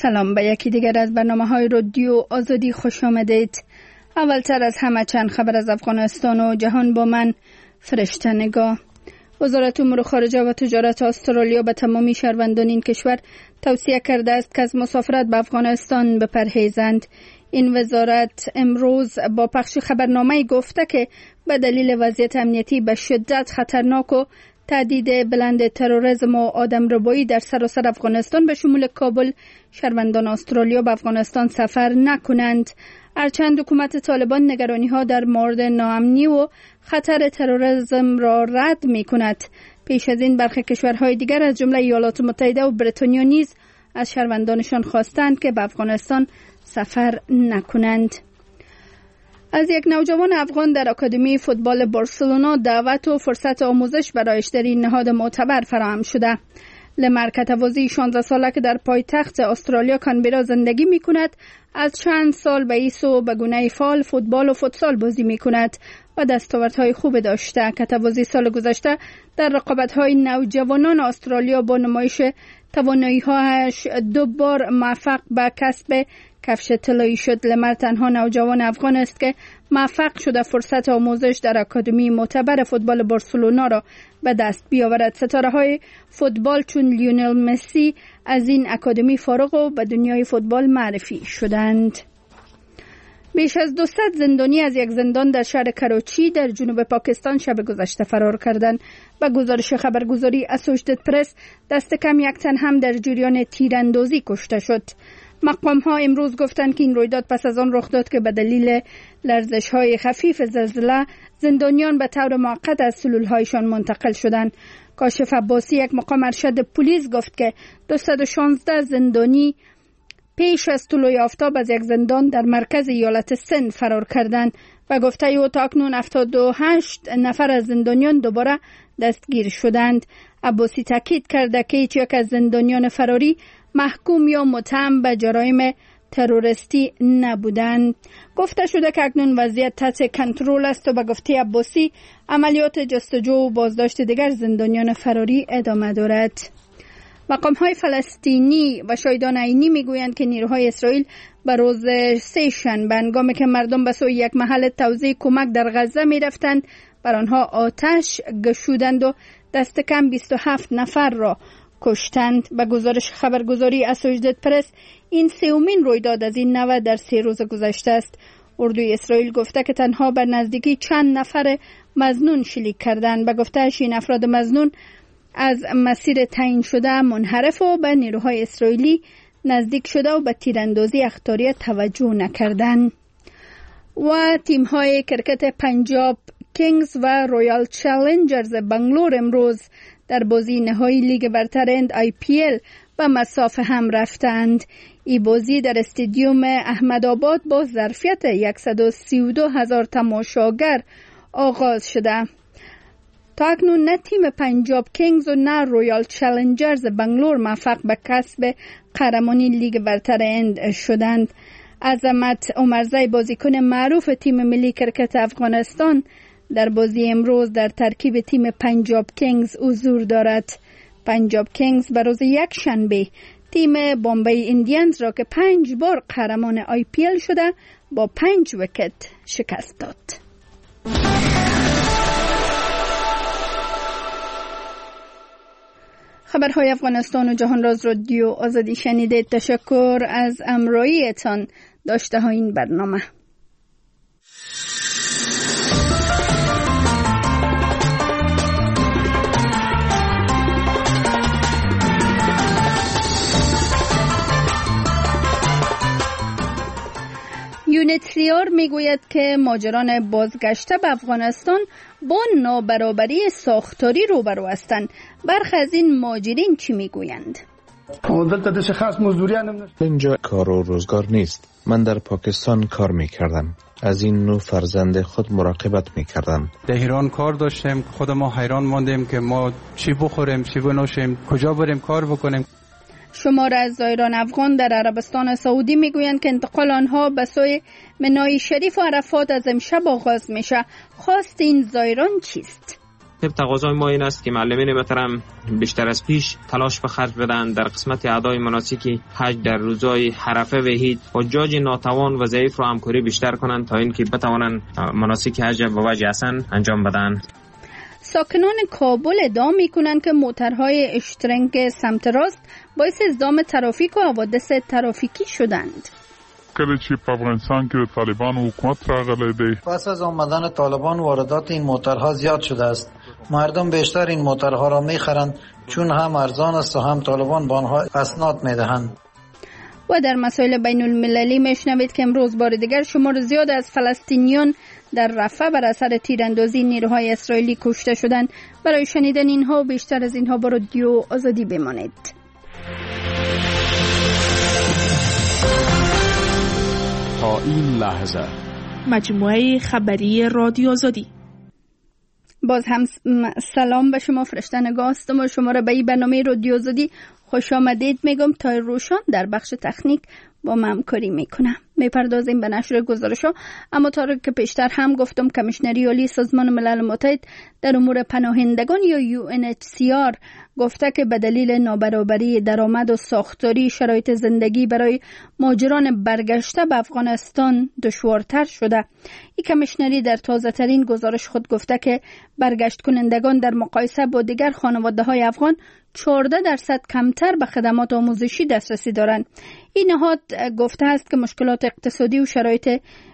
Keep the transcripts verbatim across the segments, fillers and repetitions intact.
سلام، به یکی دیگر از برنامه‌های رادیو آزادی خوش آمدید. اولتر از همه چند خبر از افغانستان و جهان با من فرشته نگاه. وزارت امور خارجه و تجارت استرالیا به تمامی شهروندان این کشور توصیه کرده است که از مسافرت به افغانستان بپرهیزند. این وزارت امروز با پخش خبرنامه گفته که به دلیل وضعیت امنیتی به شدت خطرناک و تهدید بلند تروریسم و آدمربایی در سراسر افغانستان به شمول کابل، شهروندان استرالیا به افغانستان سفر نکنند. هرچند حکومت طالبان نگرانی‌ها در مورد ناامنی و خطر تروریسم را رد می‌کند، پیش از این برخی کشورهای دیگر از جمله ایالات متحده و بریتانیا نیز از شهروندانشان خواستند که به افغانستان سفر نکنند. از یک نوجوان افغان در آکادمی فوتبال بارسلونا دعوت و فرصت آموزش برایش در این نهاد معتبر فراهم شده. لمر کتوازی شانزده ساله که در پایتخت استرالیا کانبرا زندگی می کند، از چند سال به این سو به گونه فعال فوتبال و فوتسال بازی می کند و دستاوردهای خوب داشته. کتوازی سال گذشته در رقابت‌های نوجوانان استرالیا با نمایش توانایی‌هایش دو بار موفق به کسب کفش طلایی شد. لمر تنها نوجوان افغان است که موفق شده فرصت آموزش در آکادمی معتبر فوتبال بارسلونا را به دست بیاورد. ستاره‌های فوتبال چون لیونل مسی از این آکادمی فارغ و به دنیای فوتبال معرفی شدند. بیش از دویست زندانی از یک زندان در شهر کراچی در جنوب پاکستان شب گذشته فرار کردند. به گزارش خبرگزاری اسوشیتد پرس دست کم یک تن هم در جریان تیراندازی کشته شد. مقام ها امروز گفتند که این رویداد پس از آن رخ داد که به دلیل لرزش های خفیف زلزله زندانیان به طور موقت از سلول هایشان منتقل شدند. کاشف عباسی، یک مقام ارشد پلیس، گفت که دویست و شانزده زندانی پیش از طلوع آفتاب از یک زندان در مرکز ایالت سند فرار کردند و گفته او تا اکنون هفتاد و هشت نفر از زندانیان دوباره دستگیر شدند. عباسی تاکید کرده که هیچ یک از زندانیان فراری محکوم یا متهم به جرایم تروریستی نبودند. گفته شده که اکنون وضعیت تحت کنترل است و به گفته عباسی عملیات جستجو و بازداشت دیگر زندانیان فراری ادامه دارد. مقام‌های فلسطینی و شاهدان عینی میگویند که نیروهای اسرائیل به روز سه شنبه هنگامی که مردم به سوی یک محل توزیع کمک در غزه می‌رفتند بر آنها آتش گشودند و دست کم بیست و هفت نفر را کشتند. به گزارش خبرگزاری اسوشیتد پرس این سومین رویداد از این نوع در سه روز گذشته است. اردوی اسرائیل گفته که تنها بر نزدیکی چند نفر مظنون شلیک کردند. به گفته‌اش این افراد مظنون از مسیر تعیین شده منحرف و به نیروهای اسرائیلی نزدیک شده و به تیراندازی اخطاری توجه نکردند. و تیم‌های کرکت پنجاب کینگز و رویال چالنجرز بنگلور امروز در بازی نهایی لیگ برتر هند آی پی ال به مسافه هم رفتند. این بازی در استادیوم احمدآباد با ظرفیت صد و سی و دو هزار تماشاگر آغاز شده. تا اکنون نه تیم پنجاب کینگز و نه رویال چالنجرز بنگلور موفق به کسب قهرمانی لیگ برتر هند شدند. عظمت عمرزی، بازیکن معروف تیم ملی کرکت افغانستان، در بازی امروز در ترکیب تیم پنجاب کینگز حضور دارد. پنجاب کینگز به روز یک شنبه تیم بامبی ایندیانز را که پنج بار قهرمان آی پی ال شده با پنج ویکت شکست داد. خبرهای افغانستان و جهان را از رادیو آزادی شنیدید. تشکر از همراهیتان. داشته ها این برنامه. یونیتریار میگوید که مهاجران بازگشته به افغانستان با نابرابری ساختاری روبرو هستند. برخی از این مهاجرین چی میگویند؟ اینجا کار و روزگار نیست. من در پاکستان کار میکردم. از این نوع فرزند خود مراقبت میکردم. در ایران کار داشتیم، خود ما حیران ماندیم که ما چی بخوریم، چی بنوشیم، کجا بریم کار بکنیم. شمار از زائران افغان در عربستان سعودی میگویند که انتقال آنها به سوی منای شریف و عرفات از امشب آغاز میشه. خواست این زائران چیست؟ طب تقاضای ما این است که معلمین محترم بیشتر از پیش تلاش به خرج بدن در قسمت ادای مناسک حج در روزهای عرفه و عید. حجاج ناتوان و ضعیف را همکاری بیشتر کنند تا اینکه بتوانند مناسک حج به وجه حسن انجام بدن. ساکنان کابل ادعا می‌کنند که موترهای اشترنگ سمت راست باعث ازدحام ترافیک و حوادث ترافیکی شدند. کله چې په افغانستان کې د طالبانو حکومت راغلی دی، پس از آمدن طالبان واردات این موترها زیاد شده است. مردم بیشتر این موترها را می‌خرند چون هم ارزان است و هم طالبان به آنها اسناد می‌دهند. و در مسائل بین المللی میشنوید که امروز بار دیگر شمار زیاد از فلسطینیان در رفح بر اثر تیراندازی نیروهای اسرائیلی کشته شدند. برای شنیدن اینها و بیشتر از اینها با رادیو آزادی بمانید. تا این لحظه مجموعه خبری رادیو آزادی. باز هم سلام به شما فرشتنگاه هستم و شما را به این برنامه رادیو آزادی خوش آمدید میگم. تا روشان در بخش تکنیک با من همکاری میکنم. میپردازیم به نشر گزارش‌ها، اما تا که پیشتر هم گفتم کمیشنری عالی سازمان ملل متحد در امور پناهندگان یا یو ان اچ سی آر گفته که به دلیل نابرابری درآمد و ساختاری شرایط زندگی برای مهاجران برگشته به افغانستان دشوارتر شده. این کمیشنری در تازه ترین گزارش خود گفته که برگشت کنندگان در مقایسه با دیگر خانواده‌های افغان چهارده درصد کمتر به خدمات آموزشی دسترسی دارند. این نهاد گفته است که مشکلات اقتصادی و شرایط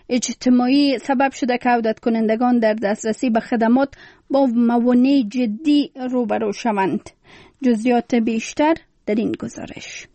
اجتماعی سبب شده که عودت کنندگان در دسترسی به خدمات با موانع جدی روبرو شوند. جزئیات بیشتر در این گزارش.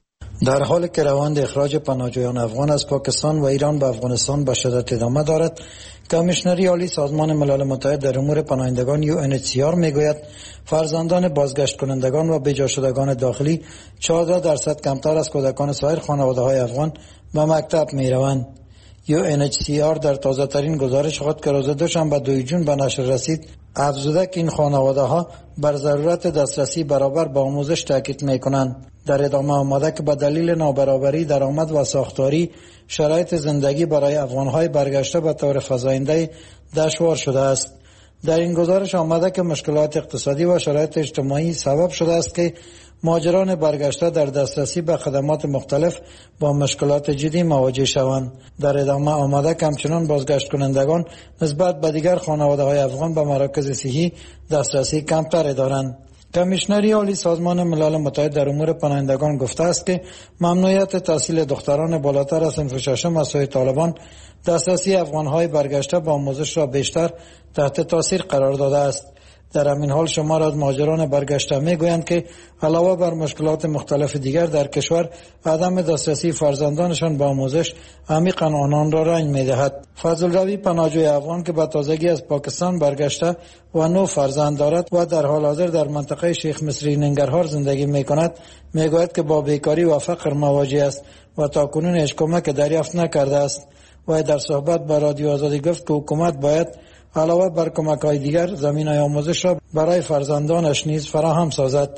در حالی که روند اخراج پناهجویان افغان از پاکستان و ایران به افغانستان به شدت ادامه دارد، کمیشنری عالی سازمان ملل متحد در امور پناهندگان یو ان اچ سی آر میگوید فرزندان بازگشت کنندگان و بیجا شدگان داخلی چهارده درصد کمتر از کودکان سایر خانواده‌های افغان به مکتب میروند. یو ان اچ سی آر در تازه ترین گزارش خود که روز دوشنبه دوم جون به نشر رسید افزوده که این خانواده ها بر ضرورت دسترسی برابر به آموزش تاکید میکنند. در ادامه آمده که به دلیل نابرابری درآمد و ساختاری شرایط زندگی برای افغانهای برگشته به طور فزاینده دشوار شده است. در این گزارش آمده که مشکلات اقتصادی و شرایط اجتماعی سبب شده است که مهاجران برگشته در دسترسی به خدمات مختلف با مشکلات جدی مواجه شوند. در ادامه آمده که همچنان بازگشت کنندگان نسبت به دیگر خانواده‌های افغان به مراکز صحی دسترسی کمتر دارند. کمیشنری عالی سازمان ملل متحد در امور پناهندگان گفته است که ممنوعیت تحصیل دختران بالاتر از صنف ششم از سوی طالبان دسترسی افغان‌های برگشته به آموزش را بیشتر تحت تاثیر قرار داده است. در همین حال شمار از مهاجران برگشته میگویند که علاوه بر مشکلات مختلف دیگر در کشور، عدم دسترسی فرزندانشان به آموزش عمیقاً آنان را رنج می‌دهد. فضل روی پناهجوی افغان که به تازگی از پاکستان برگشته و نو فرزند دارد و در حال حاضر در منطقه شیخ مصری ننگرهار زندگی می‌کند، میگوید که با بیکاری و فقر مواجه است و تاکنون هیچ کمک دریافت نکرده است. و در صحبت با رادیو آزادی گفت که حکومت باید علاوه بر کمک‌های دیگر زمینه‌های آموزش را برای فرزندانش نیز فراهم سازد.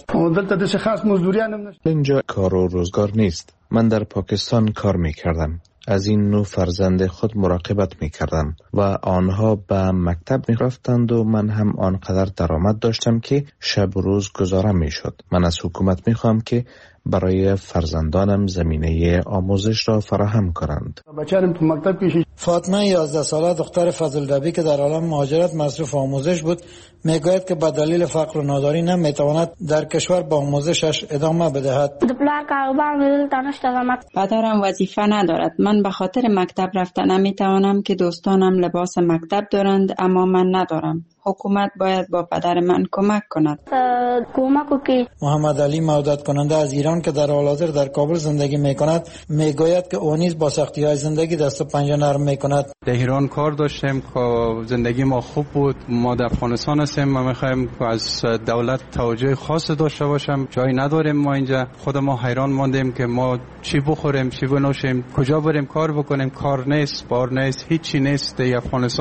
اینجا کار و روزگار نیست. من در پاکستان کار می‌کردم. از این نوع فرزند خود مراقبت می‌کردم و آنها به مکتب می‌رفتند و من هم آنقدر درآمد داشتم که شب و روز گزاره می‌شد. من از حکومت می‌خواهم که برای فرزندانم زمینه آموزش را فراهم کنند. فاطمه یازده ساله دختر فضل ربی که در عالم مهاجرت مصروف آموزش بود میگوید که به دلیل فقر و ناداری نمیتواند در کشور با آموزشش ادامه بدهد. پدرم وظیفه ندارد. من به خاطر مکتب رفتن نمیتوانم که دوستانم لباس مکتب دارند اما من ندارم. حکومت باید با پدر من کمک کند. محمد علی مودت کننده از ایران که در حال حاضر در کابل زندگی می کند میگوید که او نیز با سختی های زندگی دست و پنجه نرم می کند. در ایران کار داشتیم که زندگی ما خوب بود. ما در افغانستان هستیم. ما میخوایم که از دولت توجه خاص داشته باشم. جایی نداریم. ما اینجا خود ما حیران ماندیم که ما چی بخوریم چی بنوشیم، کجا بریم کار بکنیم. کار نیست، بار نیست، هیچی نیست در افغانستان.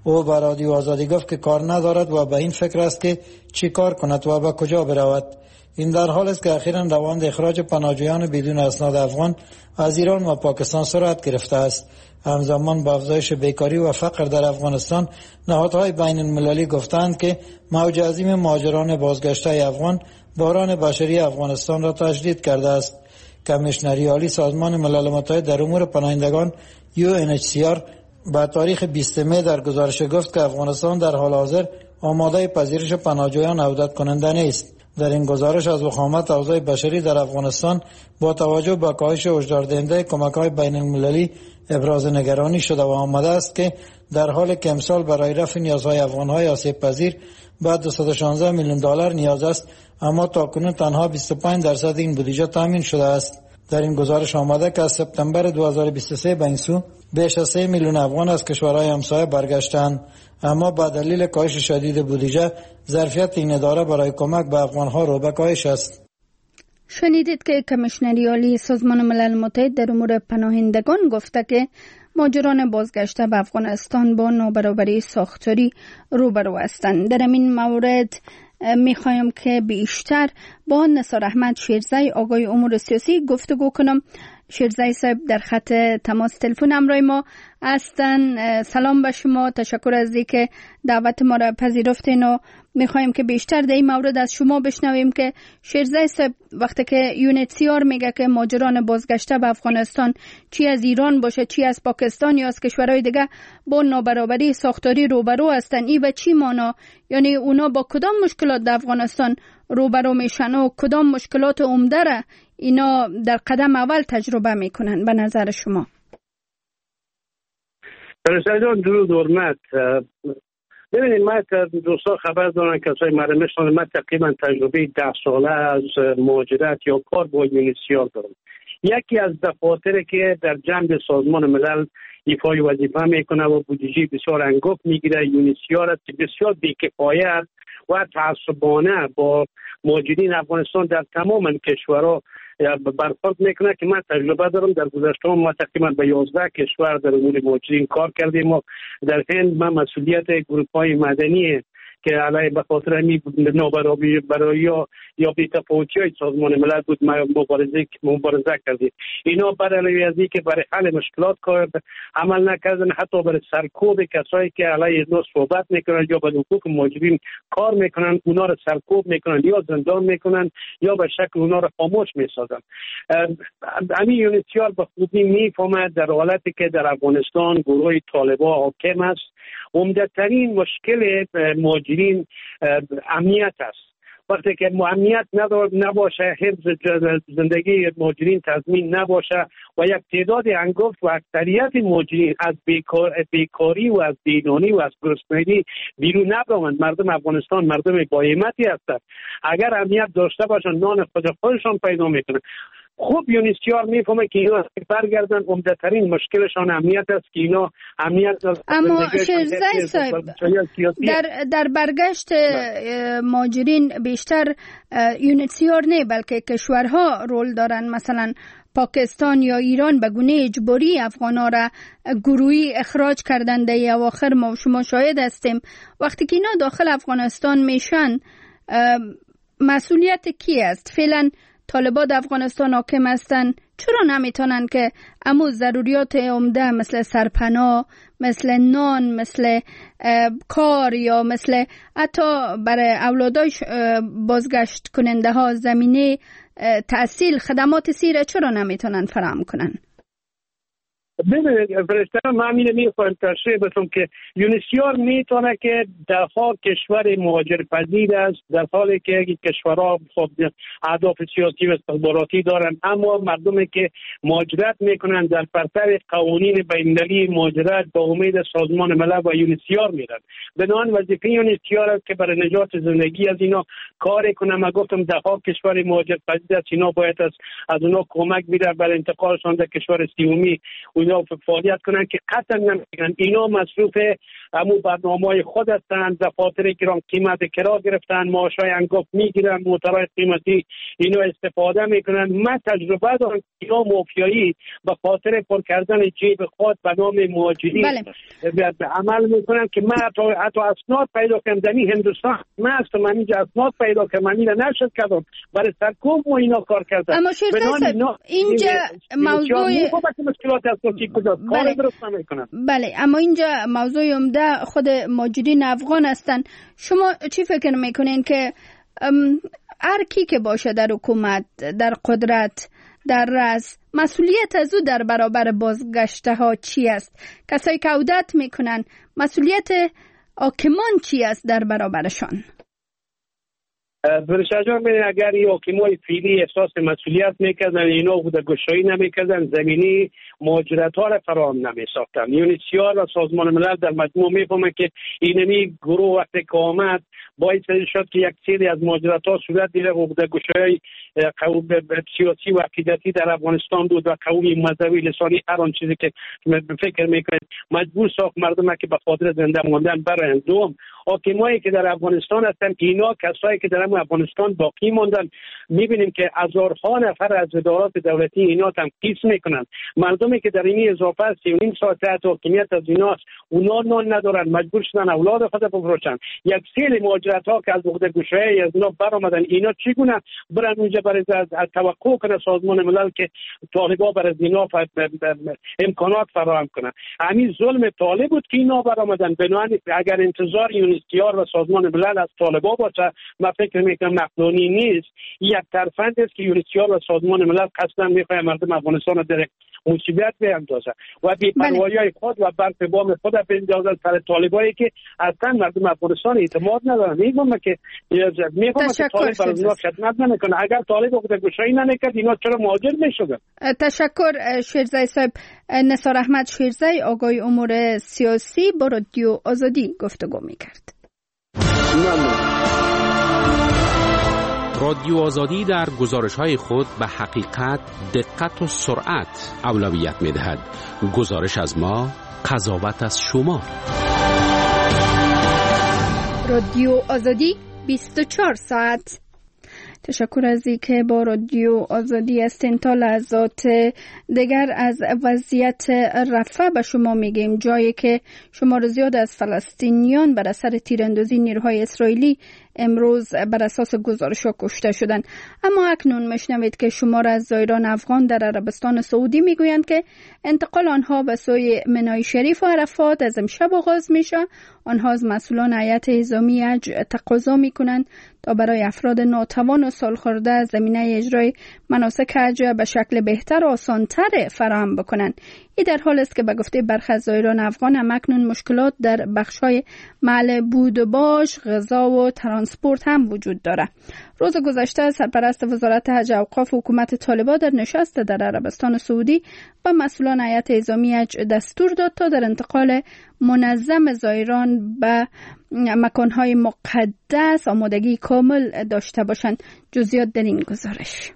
او به رادیو آزادی گفت که کار ندارد و به این فکر است که چی کار کند و به کجا برود. این در حال است که اخیراً روند اخراج پناهجویان بدون اسناد افغان از ایران و پاکستان سرعت گرفته است. همزمان با افزایش بیکاری و فقر در افغانستان، نهادهای بین المللی گفتند که موج عظیم مهاجران بازگشته افغان بحران بشری افغانستان را تشدید کرده است. کمیشنری عالی سازمان ملل متحد در امور پناهندگان یو ان اچ سی آر با تاریخ بیستم می در گزارش گفت که افغانستان در حال حاضر آماده پذیرش پناهجویان عودت کننده نیست. در این گزارش از وخامت اوضاع بشری در افغانستان با توجه به کاهش هشداردهنده کمک‌های بین المللی ابراز نگرانی شده و آمده است که در حال که امسال برای رفع نیازهای افغان‌های آسیب پذیر بعد دویست و شانزده میلیون دلار نیاز است، اما تاکنون تنها بیست و پنج درصد این بودجه تامین شده است. در این گزارش آمده که از سپتامبر دو هزار و بیست و سه به این سو بیش از سه میلیون افغان از کشورهای همسایه برگشتند، اما با دلیل کاهش شدید بودجه ظرفیت این اداره برای کمک به افغانها رو به کاهش است. شنیدید که کمیشنری عالی سازمان ملل متحد در امور پناهندگان گفته که مهاجران بازگشته به افغانستان با نابرابری ساختاری روبرو هستند. در این مورد میخوایم که بیشتر با نثار احمد شیرزی آگاه امور سیاسی گفتگو کنم. شیرزی صاحب در خط تماس تلفن همراه ما هستند. سلام به شما، تشکر از اینکه دعوت ما را پذیرفتین و میخوایم که بیشتر در این مورد از شما بشنویم که شیرزی صاحب وقتی که یو ان اچ سی آر میگه که مهاجران بازگشته به افغانستان چی از ایران باشه چی از پاکستان یا از کشورهای دیگه با نابرابری ساختاری روبرو هستن، این به چی معنا؟ یعنی اونا با کدام مشکلات در افغانستان روبرو میشن و کدام مشکلات عمده را اینا در قدم اول تجربه میکنن به نظر شما؟ پرسیدان درود حرمت. ببینید، من دوستا خبر دارن کسای مرا میشناسن، من تقریبا تجربه ده ساله از مهاجرت یا کار با یونیسیار دارم. یکی از دفاتری که در جنب سازمان ملل ایفای وظیفه میکنه و بودجه بسیار انگفت میگیره یونیسیار است که بسیار بی‌کفایت و تعصبانه با مهاجرین افغانستان در تمام کشورها برخورد میکنه که من تجربه دارم. در گذشته ما تقریبا به یازده کشور در امور مهاجرین کار کردیم و در هند من مسئولیت گروه‌های مدنی که علیه به خاطر همین نابرابری برای یا یا بی‌تفاوتی‌های سازمان ملل بود مبارزه مبارزه کردیم. اینا برای از اینکه برای حل مشکلات کار عمل نکردن، حتی برای سرکوب کسایی که علیه اینا صحبت میکنن یا به حقوق مهاجرین کار میکنن اونا رو سرکوب میکنن یا زندان میکنن یا به شکل اونا رو خاموش میسازن. همین یونیسیار به خوبی میفهمه در حالتی که در افغانستان گروه طالبان حاکم است، عمده‌ترین مشکل مهاجرین امنیت است. وقتی که امنیت نباشه، حفظ زندگی مهاجرین تضمین نباشه و یک تعداد انگفت و اکثریت مهاجرین از بیکار، بیکاری و از بیدانی و از گرسنگی بیرون نبروند. مردم افغانستان مردم با همتی هستند. اگر امنیت داشته باشن نان خود خودشان پیدا میکنن. خوب یونیسیار میفهمه که اینا برگردن، عمده‌ترین مشکلشان امنیت است که اینا امنیت اما شیرزی صاحب در در برگشت مهاجرین بیشتر یونیسیار نه بلکه کشورها رول دارن. مثلا پاکستان یا ایران به گونه اجباری افغانا را گروهی اخراج کردند. در اواخر ما شما شاهد هستیم. وقتی که اینا داخل افغانستان میشن مسئولیت کی است؟ فعلا طالبان در افغانستان حاکم هستن، چرا نمیتونن که امو ضروریات عمده مثل سرپناه، مثل نان، مثل کار یا مثل حتی برای اولادای بازگشت کننده ها زمینه تحصیل خدمات سیره چرا نمیتونن فراهم کنن؟ ببینید فرشتم من همین میخوایم تشریح بدم که یونیسیار میتونه که در حال کشور مهاجر پذیر است، در حالی که کشورها خب اهداف سیاسی و استخباراتی دارن، اما مردمی که مهاجرت میکنن در برابر قوانین بین‌المللی مهاجرت با امید سازمان ملل و یونیسیار میرن. بنابراین وظیفه یونیسیار است که برای نجات زندگی از اینا کار کنه. من گفتم در حال کشور مهاجر پذیر است، اینا باید از از اونا کمک بگیره برای انتقالشان در کشور سیومی. اینجا فعالیت کنند که قطعا نمیگن اینا مصروف همون برنامه‌های خود هستند، دفاتر گران قیمت کرا گرفتن، معاشای انگفت میگیرن، موتورهای قیمتی اینا استفاده میکنن. من تجربه دارم اینا مافیایی به خاطر پر کردن جیب خود به نام مهاجرین بله. عمل میکنن که من حتی, حتی اسناد پیدا کردم در هندوستان، من هستم من اینجا اسناد پیدا کردم، من اینو نشد کردم برای سرکوب و اینا کار کردن. اما شیرزای اینجا موضوع مشکلات اساسی کجاست؟ کار درست نمیکنن. بله اما اینجا موضوع عمده خود مهاجرین افغان هستن. شما چی فکر میکنین که هر کی که باشه در حکومت، در قدرت، در رأس، مسئولیت از او در برابر بازگشته ها چی است؟ کسایی که عودت میکنن مسئولیت حاکمان چی است در برابرشان؟ برشا جان ببین اگر این حاکمای فعلی احساس مسئولیت میکردن اینا بوده گشایی نمیکردن، زمینی مهاجرت ها را فراهم نمیساختن. یونیسیار و سازمان ملل در مجموع میفهمه که اینمی گروه وقتی که آمد باعث شد که یک سری از مهاجرت ها صورت دیده و بوده گشایی قوم سیاسی و عقیدتی در افغانستان بود و قومی مذهبی لسانی هر آن چیزی که فکر میکنید مجبور ساخت مردم که به خاطر زنده ماندن برای دوم حاکمایی که در افغانستان هستن اینا کسایی که در افغانستان باقی ماندن میبینیم که هزارها نفر از ادارات دولتی اینا تنقیص میکنن. مردمی که در این اضافه است سی و نیم ساعت تحت حاکمیت از ایناست اونا نان ندارن، مجبور شدن اولاد خود بفروشن. یک سری مهاجرت ها که از عهده گشایی از اینا برآمدن اینا چگونه برن اونجا برای از توقع کنه سازمان ملل که طالبا برای اینا امکانات فراهم کنن؟ همین ظلم طالب بود که اینا برآمدن. بنابراین اگر انتظار یونیسیار و سازمان ملل از طالبا باشه من فکر میکنم مقدونی نیست. یک ترفند است که یونیسیار و سازمان ملل قصدا میخواد مردم افغانستان را در مصیبت بیاندازه و بی‌پروایی‌های خود و برف بام خود بندازن سر طالبایی که اصلا مردم افغانستان اعتماد ندارن. میگم که میگم که طالب برای اونا خدمت نمیکنه. اگر طالب خود گشایی نمیکرد اینا چرا مهاجر میشدن؟ تشکر شیرزای صاحب. نثار احمد شیرزای آگاهی امور سیاسی با رادیو آزادی گفتگو میکرد. رادیو آزادی در گزارش‌های خود به حقیقت، دقت و سرعت اولویت می‌دهد. گزارش از ما، قضاوت از شما. رادیو آزادی بیست و چهار ساعت. تشکر از اینکه با رادیو آزادی هستین. تا لحظات دیگر از وضعیت رفح به شما میگیم، جایی که شمار زیاد از فلسطینیان بر اثر تیراندازی نیروهای اسرائیلی امروز بر اساس گزارش‌ها کشته شدند. اما اکنون میشنوید که شمار از زائران افغان در عربستان سعودی میگویند که انتقال آنها به سوی منای شریف و عرفات از امشب آغاز میشه. آنها از مسئولان هیئت نظامی حج تقاضا میکنند تا برای افراد ناتوان و سالخورده زمینه اجرای مناسک حج به شکل بهتر و آسان‌تر فراهم بکنند. این در حال است که به گفته برخی از زائران افغان هم اکنون مشکلات در بخش‌های محل بود و باش، غذا و ترانسپورت هم وجود داره. روز گذشته سرپرست وزارت حج و اوقاف حکومت طالبان در نشست در عربستان سعودی به مسئولان هیئت نظامی حج دستور داد تا در انتقال منظم زائران به مکان‌های مقدس آمادگی کامل داشته باشند. جزئیات در این گزارش.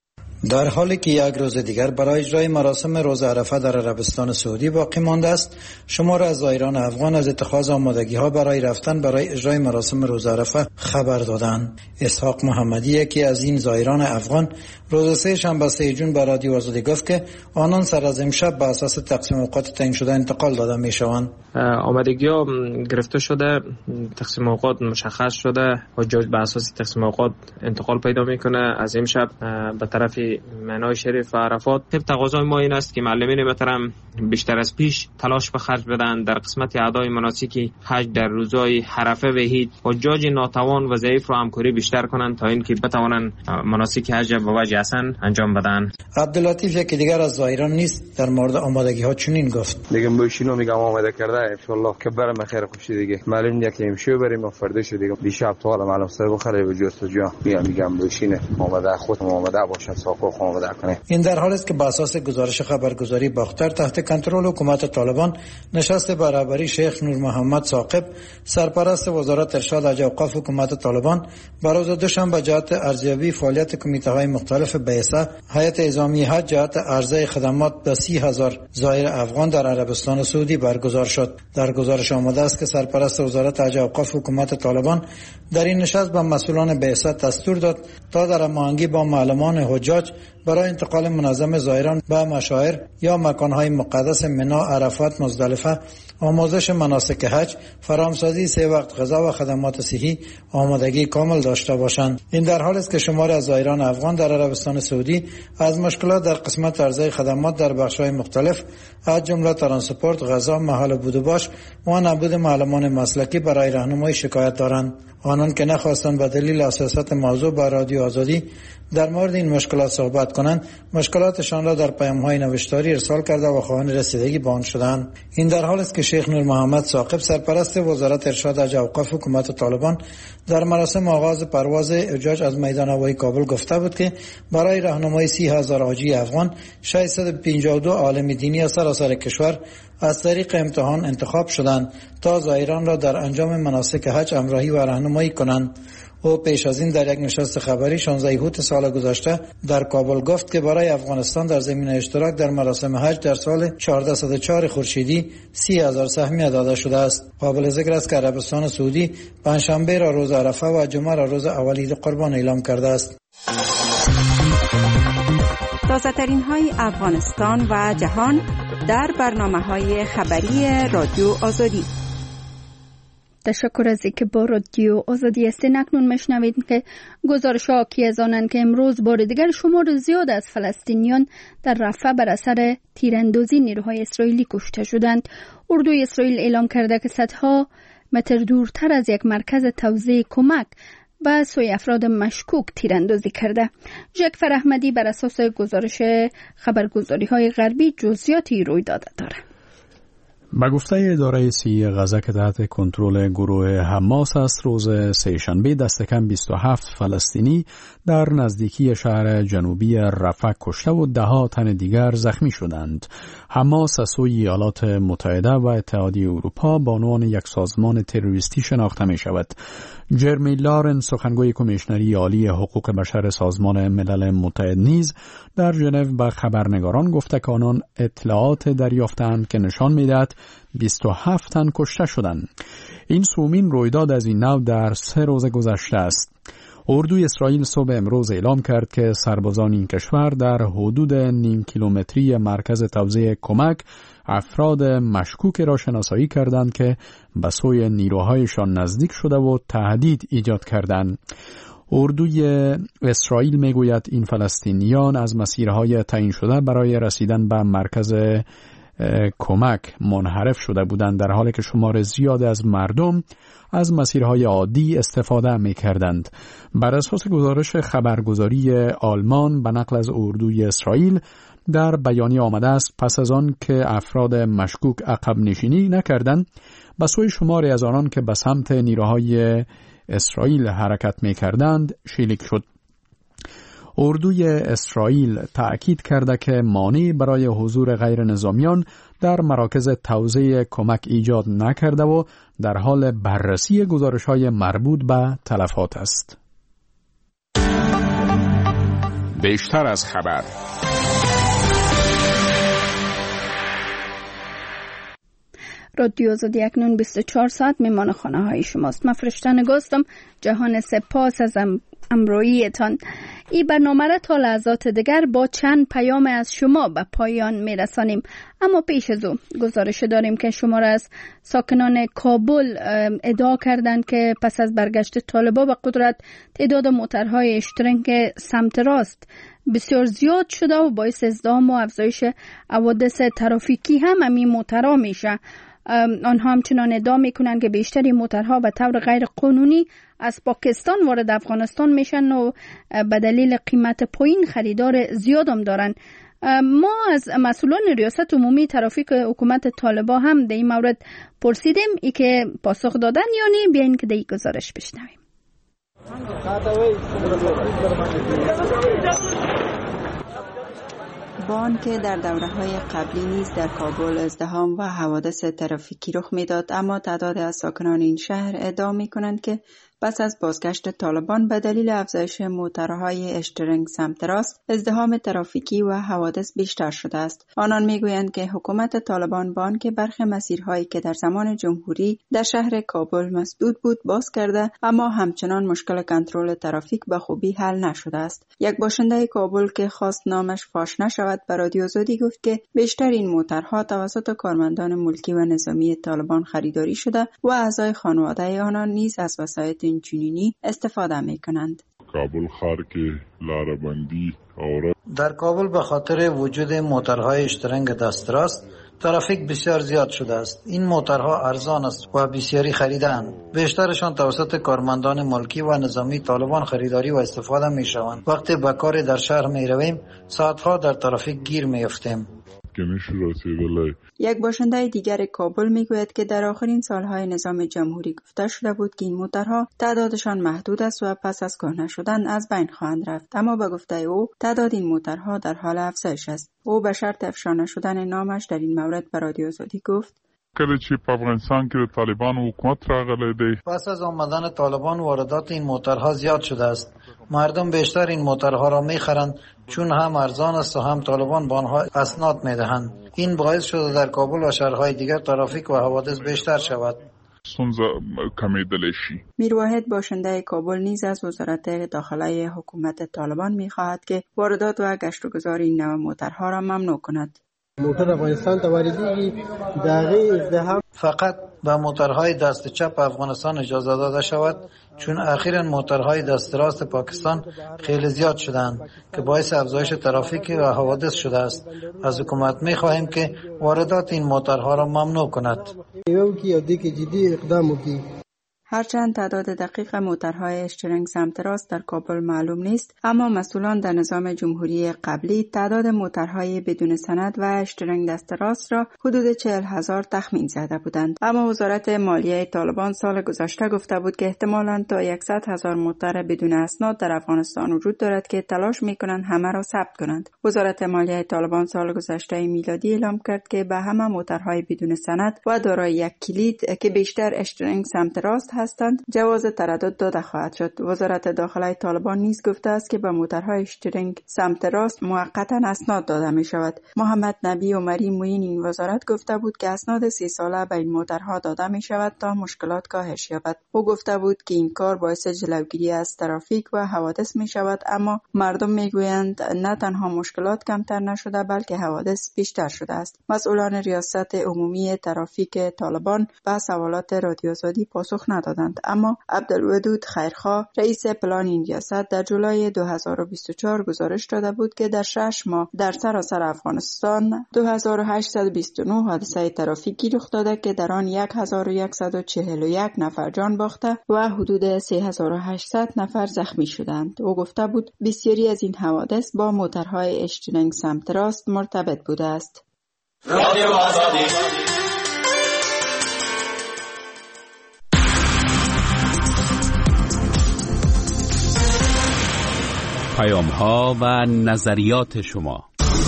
در حالی که یک روز دیگر برای اجرای مراسم روز عرفه در عربستان سعودی باقی مانده است، شمار از زائران افغان از اتخاذ آمادگی‌ها برای رفتن برای اجرای مراسم روز عرفه خبر دادند. اسحاق محمدی یکی از این زائران افغان روز سه شنبه سه جون به رادیو آزادی گفت که آنان سر از امشب به اساس تقسیم اوقات تعیین شده انتقال داده می‌شوند. آمادگی‌ها گرفته شده، تقسیم اوقات مشخص شده، حجاج به اساس تقسیم اوقات انتقال پیدا می‌کنه از امشب به طرف منای شریف و عرفات. طب تقاضای ما این است که معلمین محترم بیشتر از پیش تلاش به خرج بدن در قسمت ادای مناسک حج در روزهای عرفه و عید. حجاج ناتوان و ضعیف رو همکاری بیشتر کنند تا اینکه بتوانند مناسک حج به وجه حسن انجام بدن. عبداللطیف یکی دیگر از زائران نیست در مورد آمادگی ها چنین گفت. دیگه بشینو میگم آماده کرده ان شاء الله که برام خیر خوشی دیگه معلوم نیست که امشب بریم و فرداش دیگه دیشب تا حالا معلوم سر بخره به جور تو جا میگم میگم بشینه آماده خود آماده باشه ساق حقوق ما بده کنه. این در حالی است که بر اساس گزارش خبرگزاری باختر تحت کنترل حکومت طالبان نشست برابری شیخ نور محمد ثاقب سرپرست وزارت ارشاد حج اوقاف حکومت طالبان بر روز دوشنبه جهت ارزیابی فعالیت کمیته های مختلف بعثه هیئت اعزامی حج جهت عرضه خدمات به سی هزار زائر افغان در عربستان سعودی برگزار شد. در گزارش آمده است که سرپرست وزارت حج اوقاف حکومت طالبان در این نشست به مسئولان بعثه دستور داد تا در هماهنگی با معلمان حجاج برای انتقال منظم زائران به مشاعر یا مکانهای مقدس منی، عرفات، مزدلفه، آموزش مناسک حج، فرامسازی سه وقت غذا و خدمات صحی آمادگی کامل داشته باشند. این در حالی است که شمار از زائران افغان در عربستان سعودی از مشکلات در قسمت عرضه خدمات در بخش‌های مختلف از جمله ترانسپورت، غذا، محل بود و باش و نبود معلمان مسلکی برای راهنمایی شکایت دارند. آنان که نخواستند به دلیل حساسیت موضوع با رادیو آزادی در مورد این مشکلات صحبت کنند، مشکلاتشان را در پیام‌های نوشتاری ارسال کرده و خواهان رسیدگی به آن شدند. این در حالی است که شیخ نور محمد ثاقب سرپرست وزارت ارشاد حج اوقاف حکومت طالبان در مراسم آغاز پرواز حجاج از میدان هوایی کابل گفته بود که برای راهنمایی سی هزار حاجی افغان ششصد و پنجاه و دو عالم دینی از سراسر کشور از طریق امتحان انتخاب شدند تا زائران را در انجام مناسک حج همراهی و راهنمایی کنند. او پیش از این در یک نشست خبری شانزده اوت سال گذشته در کابل گفت که برای افغانستان در زمینه اشتراک در مراسم حج در سال چهارصد و چهار خورشیدی سی هزار سهمیه داده شده است. قابل ذکر است که عربستان سعودی پنجشنبه را روز عرفه و جمعه را روز اول عید قربان اعلام کرده است. تازه ترین های افغانستان و جهان در برنامه های خبری رادیو آزادی. تشکر از اینکه با رادیو آزادی هستین. اکنون میشنوید که گزارش ها حاکی از آنند که امروز بار دیگر شمار زیاد از فلسطینیان در رفح بر اثر تیراندازی نیروهای اسرائیلی کشته شدند. اردوی اسرائیل اعلام کرده که صدها متر دورتر از یک مرکز توزیع کمک به سوی افراد مشکوک تیراندازی کرده. جعفر احمدی بر اساس گزارش خبرگزاری های غربی جزئیاتی روی داده دارد. به گفته اداره سی غزه که تحت کنترل گروه حماس است، روز سه‌شنبه دست کم بیست و هفت فلسطینی در نزدیکی شهر جنوبی رفح کشته و ده ها تن دیگر زخمی شدند. حماس از سوی ایالات متحده و اتحادیه اروپا به عنوان یک سازمان تروریستی شناخته می شود. جرمی لارن، سخنگوی کمیشنری عالی حقوق بشر سازمان ملل متحد نیز در ژنو به خبرنگاران گفته که آنان اطلاعات دریافتند که نشان می‌دهد بیست و هفت تن کشته شدند. این سومین رویداد از این نوع در سه روز گذشته است. اردوی اسرائیل صبح امروز اعلام کرد که سربازان این کشور در حدود نیم کیلومتری مرکز توزیع کمک افراد مشکوک را شناسایی کردند که به سوی نیروهایشان نزدیک شده و تهدید ایجاد کردند. اردوی اسرائیل میگوید این فلسطینیان از مسیرهای تعیین شده برای رسیدن به مرکز کمک منحرف شده بودند، در حالی که شمار زیاد از مردم از مسیرهای عادی استفاده می کردند. بر اساس گزارش خبرگزاری آلمان به نقل از اردوی اسرائیل در بیانیه آمده است پس از آن که افراد مشکوک عقب نشینی نکردند، به سوی شماری از آنان که به سمت نیروهای اسرائیل حرکت می کردند شلیک شد. اردوی اسرائیل تأکید کرده که مانعی برای حضور غیر نظامیان در مراکز توزیع کمک ایجاد نکرده و در حال بررسی گزارش‌های مربوط به تلفات است. بیشتر از خبر. رادیو آزادی اکنون بیست و چهار ساعت میمان خانه های شماست. من فرشته نگاستم. جهان سپاس از ام... امرویتان. این برنامه را تا لحظات دیگر با چند پیام از شما به پایان میرسانیم، اما پیش از او گزارش داریم که شما را از ساکنان کابل ادعا کردند که پس از برگشت طالبان به قدرت تعداد موترهای اشترنگ سمت راست بسیار زیاد شده و باعث ازدحام و افزایش حوادث ترافیکی هم همین موترها میشه. آنها همچنان ادعا میکنند که بیشتری موترها به طور غیر قانونی از پاکستان وارد افغانستان میشن و به دلیل قیمت پایین خریدار زیاد هم دارن. ما از مسئولان ریاست عمومی ترافیک حکومت طالبان هم در این مورد پرسیدیم، ای که پاسخ دادن یعنی بیاین که در این گزارش بشنویم. با آنکه در دوره‌های قبلی نیز در کابل ازدحام و حوادث ترافیکی رخ می‌داد، اما تعداد از ساکنان این شهر ادعا می‌کنند که پس از بازگشت طالبان به دلیل افزایش موترهای اشترنگ سمت راست، ازدحام ترافیکی و حوادث بیشتر شده است. آنان میگویند که حکومت طالبان با آنکه برخی مسیرهایی که در زمان جمهوری در شهر کابل مسدود بود باز کرده، اما همچنان مشکل کنترل ترافیک به خوبی حل نشده است. یک باشنده کابل که خواست نامش فاش نشود به رادیو آزادی گفت که بیشتر این موترها توسط کارمندان ملکی و نظامی طالبان خریداری شده و اعضای خانواده آنان نیز از وسایط اینچنینی استفاده می کنند. کابل خار که لاره‌بندی آورد. در کابل به خاطر وجود موترهای اشترنگ دست راست ترافیک بسیار زیاد شده است. این موترها ارزان است و بسیاری خریدند. بیشترشان توسط کارمندان ملکی و نظامی طالبان خریداری و استفاده می شوند. وقتی به کار در شهر می رویم ساعتها در ترافیک گیر می افتیم. یک باشنده دیگر کابل میگوید که در آخرین سالهای نظام جمهوری گفته شده بود که این موترها تعدادشان محدود است و پس از کهنه شدن از بین خواهند رفت، اما به گفته او تعداد این موترها در حال افزایش است. او به شرط افشا شدن نامش در این مورد به رادیو آزادی گفت: کله چې په افغانستان کې طالبان حکومت راغلی دی، پس از آمدن طالبان واردات این موترها زیاد شده است. مردم بیشتر این موترها را میخرند چون هم ارزان است و هم طالبان به آنها اسناد میدهند. این باعث شده در کابل و شهرهای دیگر ترافیک و حوادث بیشتر شود. میرواحد باشنده کابل نیز از وزارت داخله حکومت طالبان میخواهد که واردات و گشت و گذار این نوع موترها را ممنوع کند. موتر افغانستان ته واردېږي دغه ازدحام فقط به موترهای دست چپ افغانستان اجازه داده شود، چون اخیراً موترهای دست راست پاکستان خیلی زیاد شدند که باعث افزایش ترافیک و حوادث شده است. از حکومت می خواهیم که واردات این موترها را ممنوع کند. جدی اقدام وکړي. هرچند تعداد دقیق موترهای اشترنگ سمت راست در کابل معلوم نیست، اما مسئولان در نظام جمهوری قبلی تعداد موترهای بدون سند و اشترنگ دست راست را حدود چهل هزار تخمین زده بودند. اما وزارت مالیه طالبان سال گذشته گفته بود که احتمالاً تا صد هزار موتر بدون اسناد در افغانستان وجود دارد که تلاش می‌کنند همه را ثبت کنند. وزارت مالیه طالبان سال گذشته میلادی اعلام کرد که به همه موترهای بدون سند و دارای یک کلید که بیشتر اشترنگ سمت راست هستند جواز تردد داده خواهد شد. وزارت داخله طالبان نیز گفته است که به موترهای اشترنگ سمت راست موقتا اسناد داده می شود. محمد نبی عمری معین این وزارت گفته بود که اسناد سه ساله به این موترها داده می شود تا مشکلات کاهش یابد. او گفته بود که این کار باعث جلوگیری از ترافیک و حوادث می شود، اما مردم می گویند نه تنها مشکلات کمتر نشده بلکه حوادث بیشتر شده است. مسئولان ریاست عمومی ترافیک طالبان به سوالات رادیو آزادی پاسخ ندادند. اما عبدالودود خیرخواه رئیس پلان این ریاست در جولای دو هزار و بیست و چهار گزارش داده بود که در شش ماه در سراسر افغانستان دو هزار و هشتصد و بیست و نه حادثه ترافیکی رخ داده که در آن هزار و صد و چهل و یک نفر جان باخته و حدود سه هزار و هشتصد نفر زخمی شدند. او گفته بود بسیاری از این حوادث با موترهای اشترنگ سمت راست مرتبط بوده است. رادیو آزادی پیام ها و نظریات شما.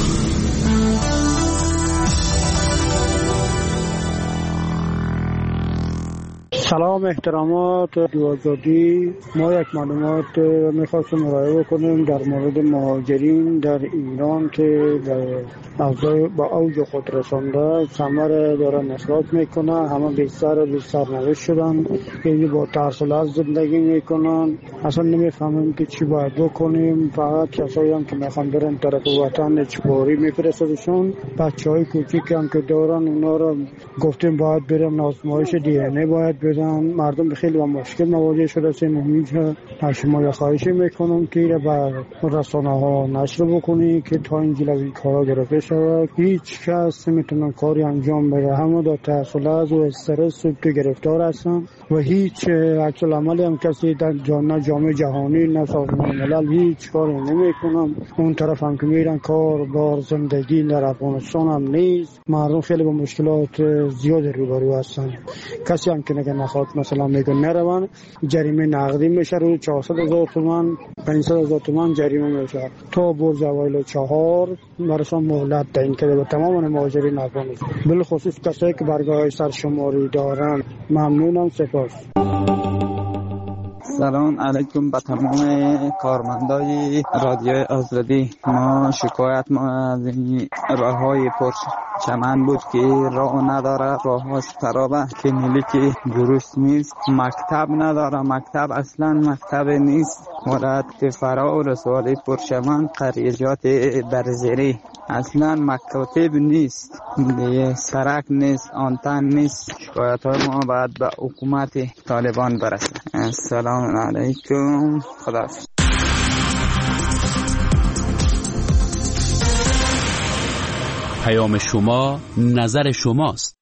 سلام، احترامات آزادی. ما یک معلومات میخواستم ارائه کنیم در مورد مهاجرین در ایران که با اوج خود رسانده ثمر دارن اخراج میکنن. همه بیشتر بیشتر نوشت شدن، یعنی با ترسل زندگی میکنن. اصلا نمیفهمیم که چی باید بکنیم. فقط کسایی هم که میخوان برن طرف وطن اجباری میفرستدشون. بچه های کوچیک هم که دارن اونا رو گفتیم باید برن آزمایش دی ان ای باید بدن. مردم خیلی با مشکل مواجه شده. سه از شما یه خواهشی میکنم که به رسانه ها نشر بکنی که تا این جلوی کارا گرفته شود. هیچ کس نمیتونه کاری انجام بده، همه در تحصیلات و استرس و گرفتار هستن و هیچ عکس العملی هم کسی در جامعه جهانی نه سازمان ملل هیچ کاری نمیکنن. اون طرف هم که میرن کار بار زندگی در افغانستان هم نیست. مردم خیلی با مشکلات زیاد روبرو هستن. کسی هم که نگه بخواد مثلا میگه نروند جریمه نقدی میشه روی چهارصد هزار تومان پانصد هزار تومان جریمه میشه تا برج اوایل چهار براشون مهلت تعیین کرده به تمام مهاجرین افغانستان بالخصوص کسایی که برگاه سرشماری دارن. ممنونم، سپاس. سلام علیکم به تمام کارمندای رادیو آزادی. ما شکایت ما از این راه های پر چمن بود که راه نداره، راه ها خرابه، کلینیک درست نیست، مکتب نداره، مکتب اصلا مکتب نیست، ولایت فرا و رسوالی پر چمن، قریجات برزری اصلا مکاتب نیست، دیگه سرک نیست، آنتن نیست. شکایت های ما باید به حکومت طالبان برسه. السلام علیکم، خداحافظ. پیام شما نظر شماست.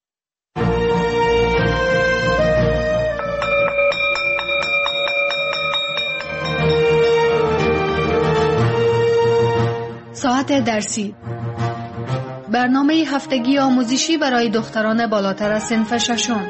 ساعت درسی، برنامه هفتگی آموزشی برای دختران بالاتر از صنف ششم.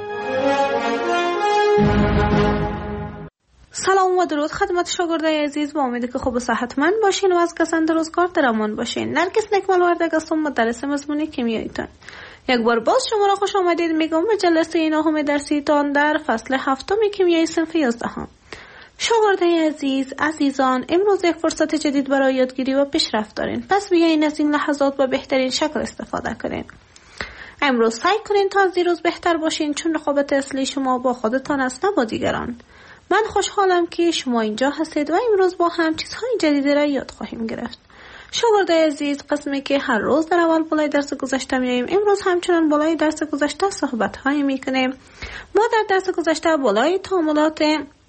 سلام و درود خدمت شاگردای عزیز، با امید که خوب و صحتمند باشین و از کسان روزگار در امان باشین. نرگس نکمل وردگ هستم، مدرس مضمون کیمیاییتان. یک بار باز شما را خوش آمدید میگم به جلسه نهم درسیتان در فصل هفتم کیمیای صنف یازدهم. شاگردای عزیز، عزیزان، امروز یک فرصت جدید برای یادگیری و پیشرفت دارین. پس بیاین از این لحظات به بهترین شکل استفاده کنین. امروز سعی کنین تا از دیروز بهتر باشین، چون رقابت اصلی شما با خودتان است نه با دیگران. من خوشحالم که شما اینجا هستید و امروز با هم چیزهای جدیدی را یاد خواهیم گرفت. شاگردای عزیز، قسمی که هر روز در اول بالای درس گذشته میاییم، امروز همچنان بالای درس گذشته صحبت های میکنیم. ما در درس گذشته بالای تعاملات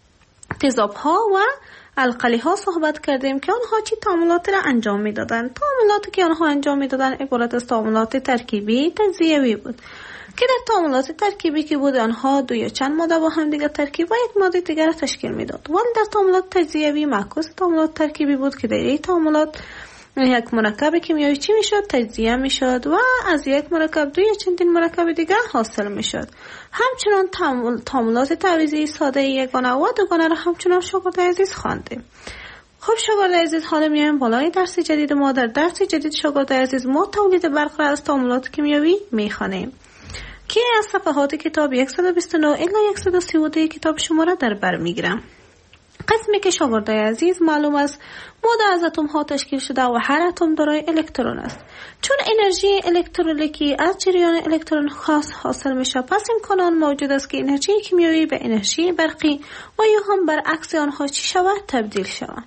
تضاد ها و القلی ها صحبت کردیم که آنها چی تعاملاتی را انجام میدادند. تعاملاتی که آنها انجام میدادند عبارت از تعاملات ترکیبی تجزیوی بود که در تعاملات ترکیبی که بود آنها دو یا چند ماده با هم دیگر ترکیب و یک ماده دیگر را تشکیل میداد. ولی در تعاملات تجزیوی معکوس تعاملات ترکیبی بود که در این تعاملات یک مرکب کیمیایی چی میشد؟ تجزیه میشد و از یک مرکب دو یا چندین مرکب دیگر حاصل میشد. همچنان تعاملات تعویضی ساده یگانه و دوگانه را همچنان شاگرد عزیز خواندیم. خب شاگرد عزیز، حالا میایم بالای درس جدید ما. در درس جدید شاگرد عزیز ما تولید برق را از تعاملات کیمیایی میخوانیم که از صفحات کتاب صد و بیست و نه الی صد و سی و دو کتاب شما را در بر میگیرم. قسمی که شاگردای عزیز معلوم است ماده از اتم ها تشکیل شده و هر اتم دارای الکترون است. چون انرژی الکترولیکی از جریان الکترون خاص حاصل میشه، پس امکان موجود است که انرژی کیمیایی به انرژی برقی و یا هم برعکس آنها چی شود؟ تبدیل شود.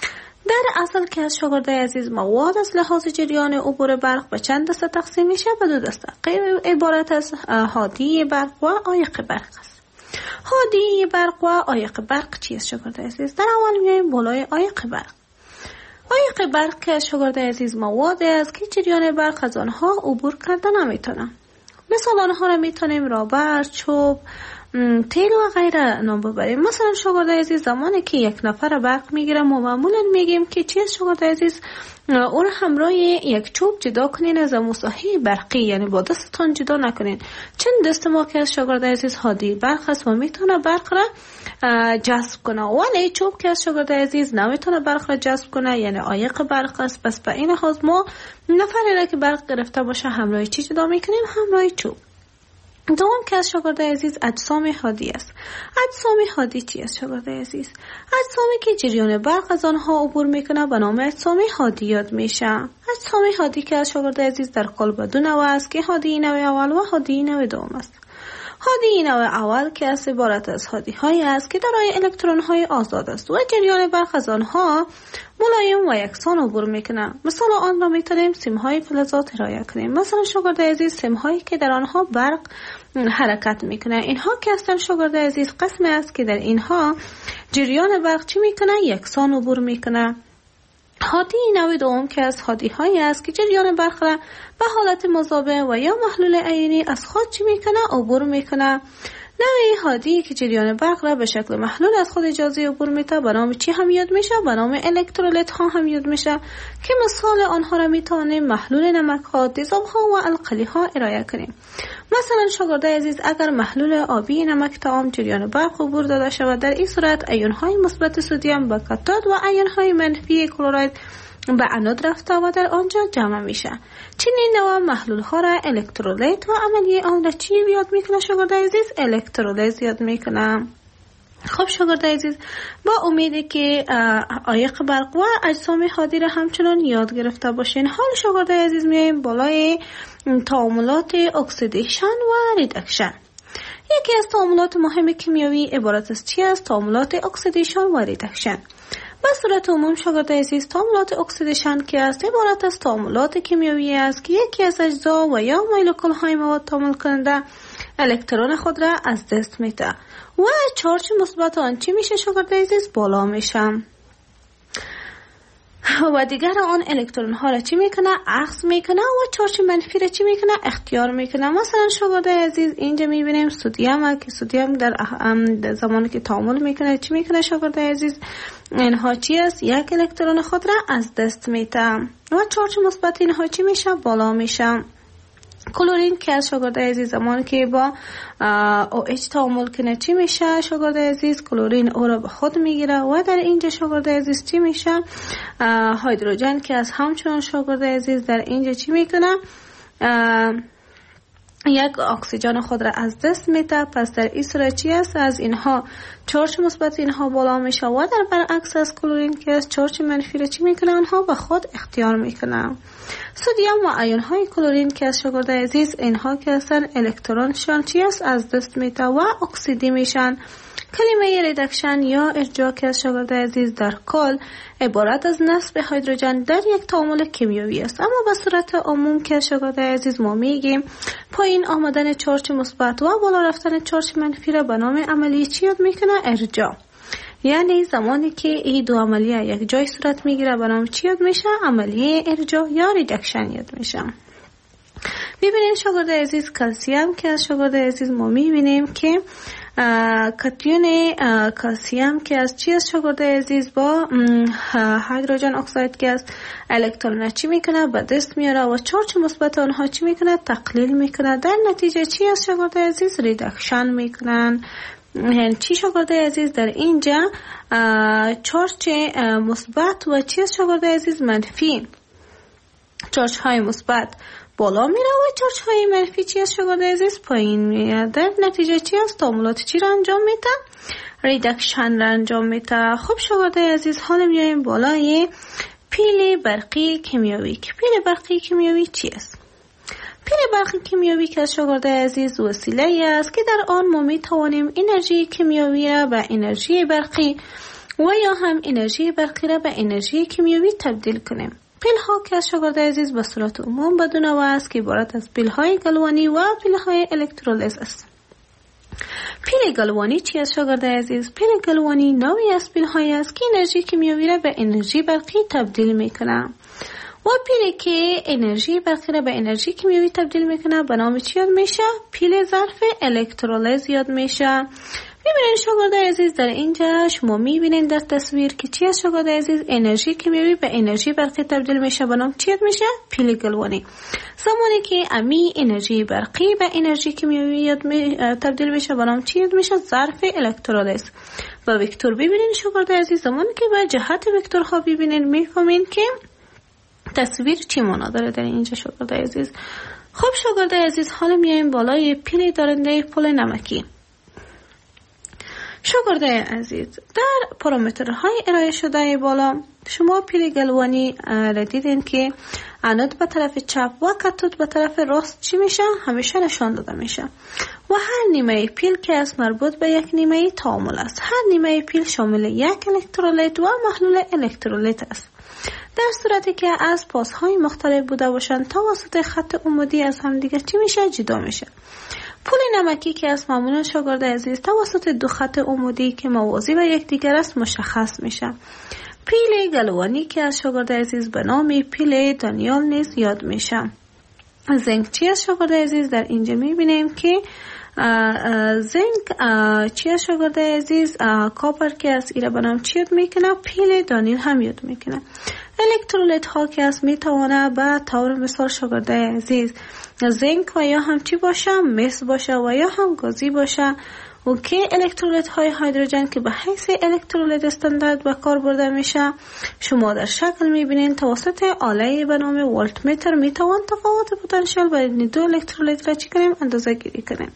در اصل که از شاگردای عزیز مواد از لحاظ جریان عبور برق به چند دسته تقسیم میشه؟ به دو دسته. عبارت از هادی برق و عایق برق است. هادی برق و عایق برق چیست شاگردای عزیز؟ در اول میایم بالای عایق برق. عایق برق که از شاگردای عزیز موادی است که جریان برق از آنها عبور کرده نمیتونه. مثال آنها را میتونیم رابر، چوب، تیل و غیره نام ببریم. مثلا شاگردای عزیز زمانی که یک نفر برق میگیره ما معمولا میگیم که چیز شاگردای عزیز اون همراه یک چوب جدا کنین از مساحی برقی، یعنی با دستتان جدا نکنین. چون دست ما که از شاگردای عزیز هادی برق است و میتونه برق را جذب کنه، ولی چوب که از شاگردای عزیز نمیتونه برق را جذب کنه، یعنی عایق برق است. پس به این لحاظ ما نفری را که برق گرفته باشه همراه چی جدا میکنیم؟ همراه چوب. دوم که از شاگردای عزیز اجسام هادی است. اجسام هادی چی است شاگردای عزیز؟ اجسامی که جریان برق از آنها عبور میکنه به نام اجسام هادی یاد میشه. اجسام هادی که از شاگردای عزیز در قالب دو نوع است که هادی نوع اول و هادی نوع دوم است. هادی نوع اول که از عبارت از هادی های است که دارای الکترون های آزاد است و جریان برق از آنها ملایم و یکسان عبور میکنه. مثلا آن را میتونیم سیم های فلزات ارائه کنیم. مثلا شاگردای عزیز سیم هایی که در آنها برق حرکت میکنه، اینها که هستن شاگردای عزیز قسمی است که در اینها جریان برق چی میکنه؟ یکسان عبور میکنه. هادی نوع دوم که از هادی هایی است که جریان برق را به حالت مذابه و یا محلول عینی از خود چی میکنه؟ عبور میکنه. نوع هادی که جریان برق را به شکل محلول از خود اجازه عبور میده به نام چی هم یاد میشه؟ به نام الکترولیت ها هم یاد میشه که مثال آنها را میتوانیم محلول نمک ها، تیزاب ها و القلی ها ارائه کنیم. مثلا شاگرده عزیز اگر محلول آبی نمک طعام جریان برق عبور داده شود، در این صورت ایون های مثبت سدیم به کاتود و ایون های منفی کلراید به انود رفته و در آنجا جمع میشه. چنین نوع محلول ها را الکترولیت و عملی آن را چی یاد میکنه شاگرده عزیز؟ الکترولیز یاد میکنه. خب شاگرده عزیز با امیدی که عایق برق و اجسام هادی را همچنان یاد گرفته باشین. حال شاگرده عزیز میایم بالای تعاملات اکسیدیشن و ریدکشن. یکی از تعاملات مهم کیمیایی عبارت از چی است؟ تعاملات اکسیدیشن و ریدکشن. به صورت عموم شاگرده عزیز تعاملات اکسیدیشن که است عبارت از تعاملات کیمیایی است که یکی از اجزا و یا مولکول های مواد تعامل کننده الکترون خود را از دست میده و چارج مثبت آن چی میشه شاگرده عزیز؟ بالا میشه و دیگر آن الکترون ها را چی میکنه؟ اخذ میکنه و چارج منفی را چی میکنه؟ اختیار میکنه. مثلا شاگرده عزیز اینجا میبینیم سدیم که سدیم در زمانی که تعامل میکنه چی میکنه شاگرده عزیز؟ اینها چی است؟ یک الکترون خود را از دست میده و چارج مثبت اینها چی میشه؟ بالا میشه. کلورین که از شاگرده عزیز زمانی که با او اچ تعامل کنه چی میشه شاگرده عزیز؟ کلورین او را به خود میگیره و در اینجا شاگرده عزیز چی میشه؟ هیدروژن که از همچنان شاگرده عزیز در اینجا چی میکنه؟ یک اکسیژن خود را از دست میده. پس در این صورت چی است؟ از اینها چارج مثبت اینها بالا میشه و در برعکس از کلورین که از چارج منفی را چی میکنه؟ آنها به خود اختیار میکنه. سدیم و ایون های کلورین که از شاگرده عزیز اینها که هستن الکترونشان چی است؟ از دست میده و اکسیدی میشن. کلمه ریدکشن یا ارجاع که از شاگرده عزیز در کل عبارت از نصب هیدروژن در یک تعامل کیمیایی است، اما به صورت عموم که شاگرده عزیز ما میگیم پایین آمدن چارج مثبت و بالا رفتن چارج منفی را به نام عملی چی یاد میکنه؟ ارجاع. یعنی زمانی که این دو عملیه یک جای صورت میگیره به نام چی یاد میشه؟ عملیه ارجاع یا ریدکشن یاد میشه. ببینید شاگرده عزیز کلسیم که از شاگرده عزیز ما میبینیم که کاتیون کلسیم که از چی از شاگرده عزیز با هیدروژن اکساید که از الکترون چی میکنه؟ به دست میاره و چارج مثبت آنها چی میکنه؟ تقلیل میکنه. در نتیجه چی از شاگرده عزیز؟ ریدکشن میکنن. یعنی چی شاگرده عزیز در اینجا چارج مثبت و چی از شاگرده عزیز؟ منفی. چارج های مثبت بالا میره و چارج های منفی چی از شاگرده عزیز؟ پایین میره. در نتیجه چی از تعاملات چی را انجام میده؟ ریدکشن را انجام میده. خب شاگرده عزیز حالا میایم بالای پیل برقی کیمیایی. که پیل برقی کیمیایی چی است؟ پیل برقی کیمیایی که از شاگرده عزیز وسیله است که در آن ما میتوانیم انرژی کیمیایی را به انرژی برقی و یا هم انرژی برقی را به انرژی کیمیایی تبدیل کنیم. پیل ها که از شاگرده عزیز به صورت عموم به دو نوع است که عبارت از پیل های گلوانی و پیل های الکترولیز است. پیل گلوانی چی از شاگرده عزیز؟ پیل گلوانی نوعی از پیل های است که انرژی کیمیایی را به انرژی برقی تبدیل میکنه و پیلی که انرژی برقی را به انرژی کیمیایی تبدیل میکنه به نام چی یاد میشه؟ پیل ظرف الکترولیز یاد میشه. میبینید شاگرده عزیز در اینجا شما میبینید در تصویر که چی از شاگرده عزیز؟ انرژی کیمیایی به انرژی برقی تبدیل میشه به نام چی یاد میشه؟ پیل گلوانی. زمانی که امی انرژی برقی به انرژی کیمیایی یاد می... تبدیل میشه به نام چی یاد میشه؟ ظرف الکترولیز. و وکتور ببینید شاگرده عزیز زمانی که به جهت وکتورها ببینید میفهمید که تصویر چی معنا داره در اینجا شاگرده عزیز. خب شاگرده عزیز حالا میایم بالای پیل دارنده پل نمکی. شاگرده عزیز در پارامترهای ارائه شده بالا شما پیل گلوانی را دیدین که انود به طرف چپ و کاتود به طرف راست چی میشه؟ همیشه نشان داده میشه و هر نیمه پیل که از مربوط به یک نیمه تعامل است. هر نیمه پیل شامل یک الکترولیت و محلول الکترولیت است. در صورتی که از پاسهای مختلف بوده باشند توسط خط عمودی از هم دیگه چی میشه؟ جدا میشه. پل نمکی که از معمولا شاگرده عزیز توسط دو خط عمودی که موازی به یکدیگر است مشخص میشه. پیل گلوانی که از شاگرده عزیز به نام پیل دانیال نیز یاد میشه. زنک چی از شاگرده عزیز در اینجا میبینیم که زنک چی است شاگرده عزیز؟ کاپر که است ایره بنام چی یاد میکنه؟ پیل دانیل هم یاد میکنه. الکترولیت ها که است میتوانه به طور مثال شاگرده عزیز زنک و یا هم چی باشه؟ مس باشه و یا هم گازی باشه. و که الکترولیت های هیدروژن که به حیث الکترولیت استاندارد به کار برده میشه، شما در شکل میبینین توسط آله به نام ولت متر میتوان تفاوت پتانسیل بین دو الکترولیت را چی کنیم؟ اندازه گیری کنیم.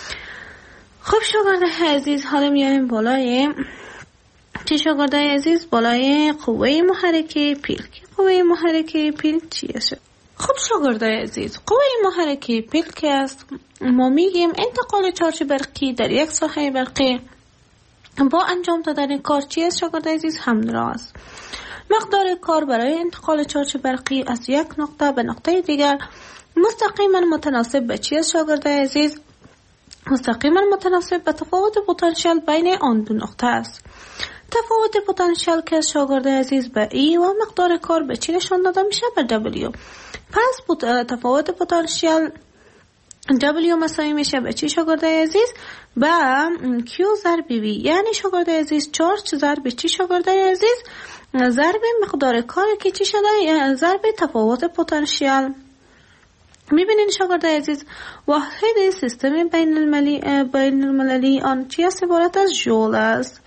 خب شاگرده عزیز حالا میاریم بالای چی شاگرده عزیز؟ بالای قوه محرکه پیل. قوه محرکه پیل چیه شد؟ خب شاگرده عزیز قوه محرکه پیل که است، ما میگیم انتقال چارج برقی در یک ساحه برقی با انجام دادن کار چی است شاگرده عزیز؟ همراست. مقدار کار برای انتقال چارج برقی از یک نقطه به نقطه دیگر مستقیما متناسب به چی است شاگرده عزیز؟ مستقیما متناسب به تفاوت پتانسیل بین آن دو نقطه است. تفاوت پتانسیل که شاگرده عزیز به ای و مقدار کار به چی نشان داده میشه؟ به دبلیو. پس تفاوت پتانسیل دبلیو مساوی میشه به چی شاگرده عزیز؟ به کیو ضرب وی. یعنی شاگرده عزیز چارج ضرب چی شاگرده عزیز؟ ضرب مقدار کار که چی شده؟ ضرب تفاوت پتانسیل. میبینین شاگرده عزیز واحد سیستم بین المللی بین المللی آن چی است؟ عبارت از ژول است.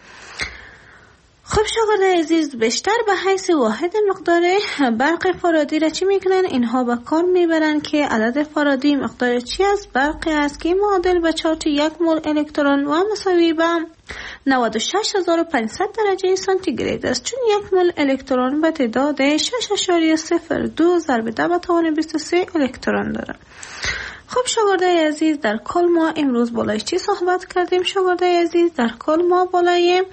خب شاگرده عزیز بیشتر به حیث واحد مقدار برق فارادی را چی میکنن؟ اینها به کار میبرن که عدد فارادی مقدار چی است؟ برقی است که معادل به چارج یک مول الکترون و مساوی به نود و شش هزار و پانصد درجه سانتیگراد است، چون یک مول الکترون به تعداد شش اشاریه صفر دو ضرب ده به توان بیست و سه الکترون دارد. خب شاگرده عزیز در کل ما امروز بالای چی صحبت کردیم شاگرده عزیز؟ در کل ما بالای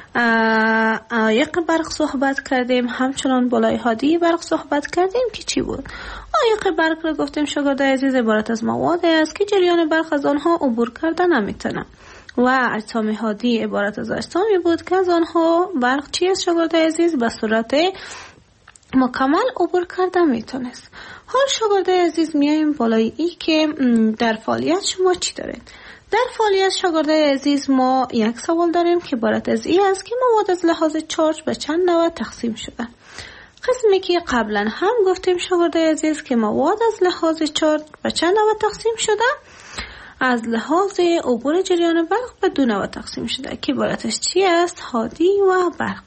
عایق برق صحبت کردیم، همچنان بالای حادی برق صحبت کردیم که چی بود؟ عایق برق رو گفتیم شاگرده عزیز عبارت از مواد است که جریان برق از آنها عبور کرده نمیتونه و اجسام حادی عبارت از اجسامی بود که از آنها برق چی است شاگرده عزیز؟ به صورت مکمل عبور کرده میتونست. حال شاگرده عزیز میایم بالای ای که در فعالیت شما چی دارید؟ در فعالیت شاگرده عزیز ما یک سوال داریم که عبارت از ای است که مواد از لحاظ چارج به چند نوع تقسیم شده. قسمی که قبلا هم گفتیم شاگرده عزیز که مواد از لحاظ چارج به چند نوع تقسیم شده، از لحاظ عبور جریان برق به دو نوع تقسیم شده که عبارتش چی است؟ حادی و برق.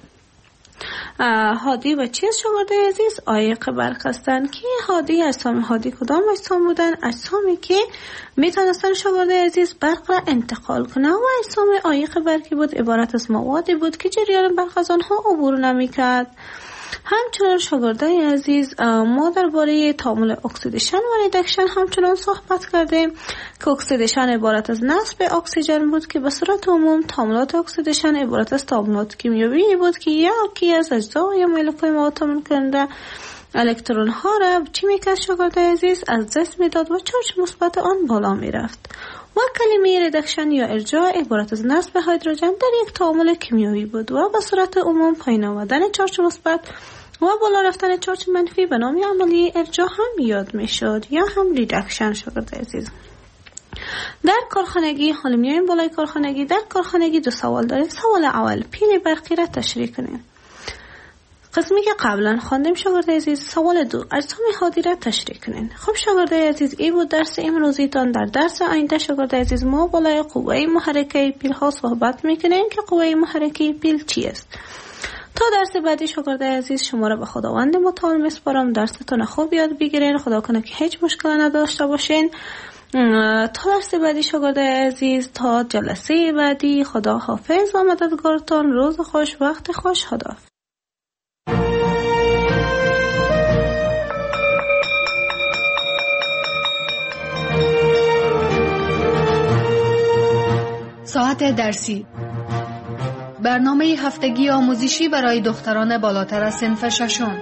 حادی و چی است شاگرده عزیز؟ عایق برق هستند که حادی اجسام حادی کدام اجسام بودن؟ اجسامی که میتونستن شاگرده عزیز برق را انتقال کنن و اجسام عایق برقی بود عبارت از موادی بود که جریان برق از آنها عبور نمیکرد. همچنان شاگرده عزیز ما درباره تعامل اکسیدیشن و ریدکشن همچنان صحبت کردیم که اکسیدیشن عبارت از نصب اکسیژن بود که به صورت عموم تعاملات اکسیدیشن عبارت از تعاملات کیمیایی بود که یکی از اجزا یا مولکول مواد تامین کننده الکترون ها را چی میکرد شاگرده عزیز؟ از دست میداد و چارج مثبت آن بالا میرفت. و کلمه ریدکشن یا ارجاع عبارت از نصب هیدروژن در یک تعامل کیمیایی بود و به صورت عموم پایین آمدن چارج مثبت و بالا رفتن چارج منفی به نام عملیه ارجاع هم یاد میشد یا هم ریدکشن شاگرده عزیز. در کارخانگی حالا میایم بالای کارخانگی. در کارخانگی دو سوال داریم. سوال اول پیل برقی را تشریح کنیم. قسمی که قبلا خواندیم شاگرده عزیز. سوال دو اجسام حادی را تشریح کنین. خب شاگرده عزیز این بود درس امروزیتان. در درس آینده شاگرده عزیز ما بالای قوه محرکه پیل ها صحبت میکنیم که قوه محرکه پیل چی است. تا درس بعدی شاگرده عزیز شما را به خداوند متعال میسپارم. درستان خوب یاد بگیرین. خدا کنه که هیچ مشکل نداشته باشین. تا درس بعدی شاگرده عزیز، تا جلسه بعدی، خدا حافظ و مددگارتان. روز خوش، وقت خوش. خدا. ساعت درسی، برنامه هفتگی آموزشی برای دختران بالاتر از صنف ششم.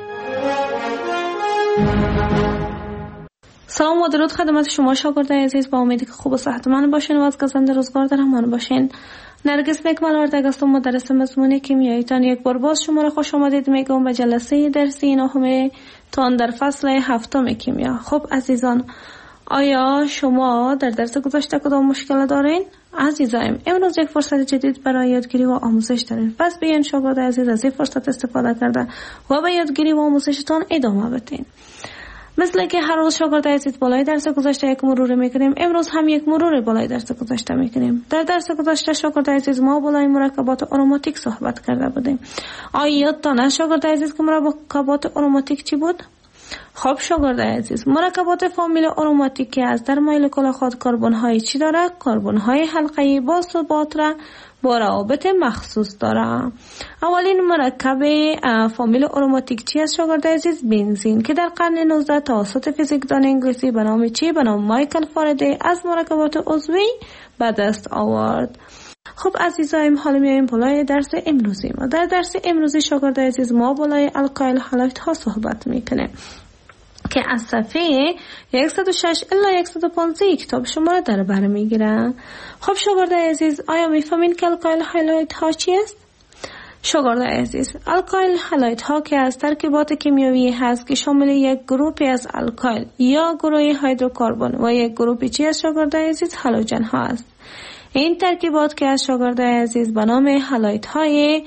سلام و درود خدمت شما شاگردان عزیز. با امیدی که خوب و صحتمند باشین و از گزنده روزگار در امان باشین. نرگس نکمل وردگ هستم، مدرس مضمون کیمیاییتان. یک بار باز شما را خوش آمدید میگم به جلسه درسی نهم تان در فصل هفتم کیمیا. خب عزیزان، آیا شما در درس گذشته کدام مشکل دارین؟ عزیزایم امروز یک فرصت جدید برای یادگیری و آموزش دارین، پس بیاین شاگرد عزیز از این فرصت استفاده کرده و به یادگیری و آموزشتان ادامه بدین. مثل که هر روز شاگرد عزیز بالای درس گذشته یک مرور میکنیم، امروز هم یک مرور بالای درس گذشته میکنیم. در درس گذشته شاگرد عزیز ما بالای مرکبات آروماتیک صحبت کرده بودیم. آیا یادتان شاگرد عزیز که مرکبات آروماتیک چی بود؟ خب شاگرد عزیز، مرکبات فامیل آروماتیکی از در مولکول خود کربن های چی داره؟ کربن های حلقه‌ای با ثبات را با روابط مخصوص داره. اولین مرکب فامیل آروماتیک چی است شاگرد عزیز؟ بنزین، که در قرن نوزدهم توسط فیزیکدان انگلیسی به نام چی؟ به نام مایکل فارادی از مرکبات عضوی به دست آورد. خب عزیزایم، حالا میایم بالای درس امروزی ما. در درس امروزی شاگرد عزیز ما بالای الکایل هالایت ها صحبت میکنه که از صفحه صد و شش الی صد و پانزده کتاب شما را در بر میگیره. خب شاگرد عزیز، آیا میفهمین که الکایل هالایت ها چی است؟ شاگرد عزیز، الکایل هالایت ها که از ترکیبات کیمیایی هست که شامل یک گروپی از الکایل یا گروه هیدروکربن و یک گروپی چی است شاگرد عزیز؟ هالوژن ها است. این ترکیبات که از شاگرد عزیز به نام هالایت های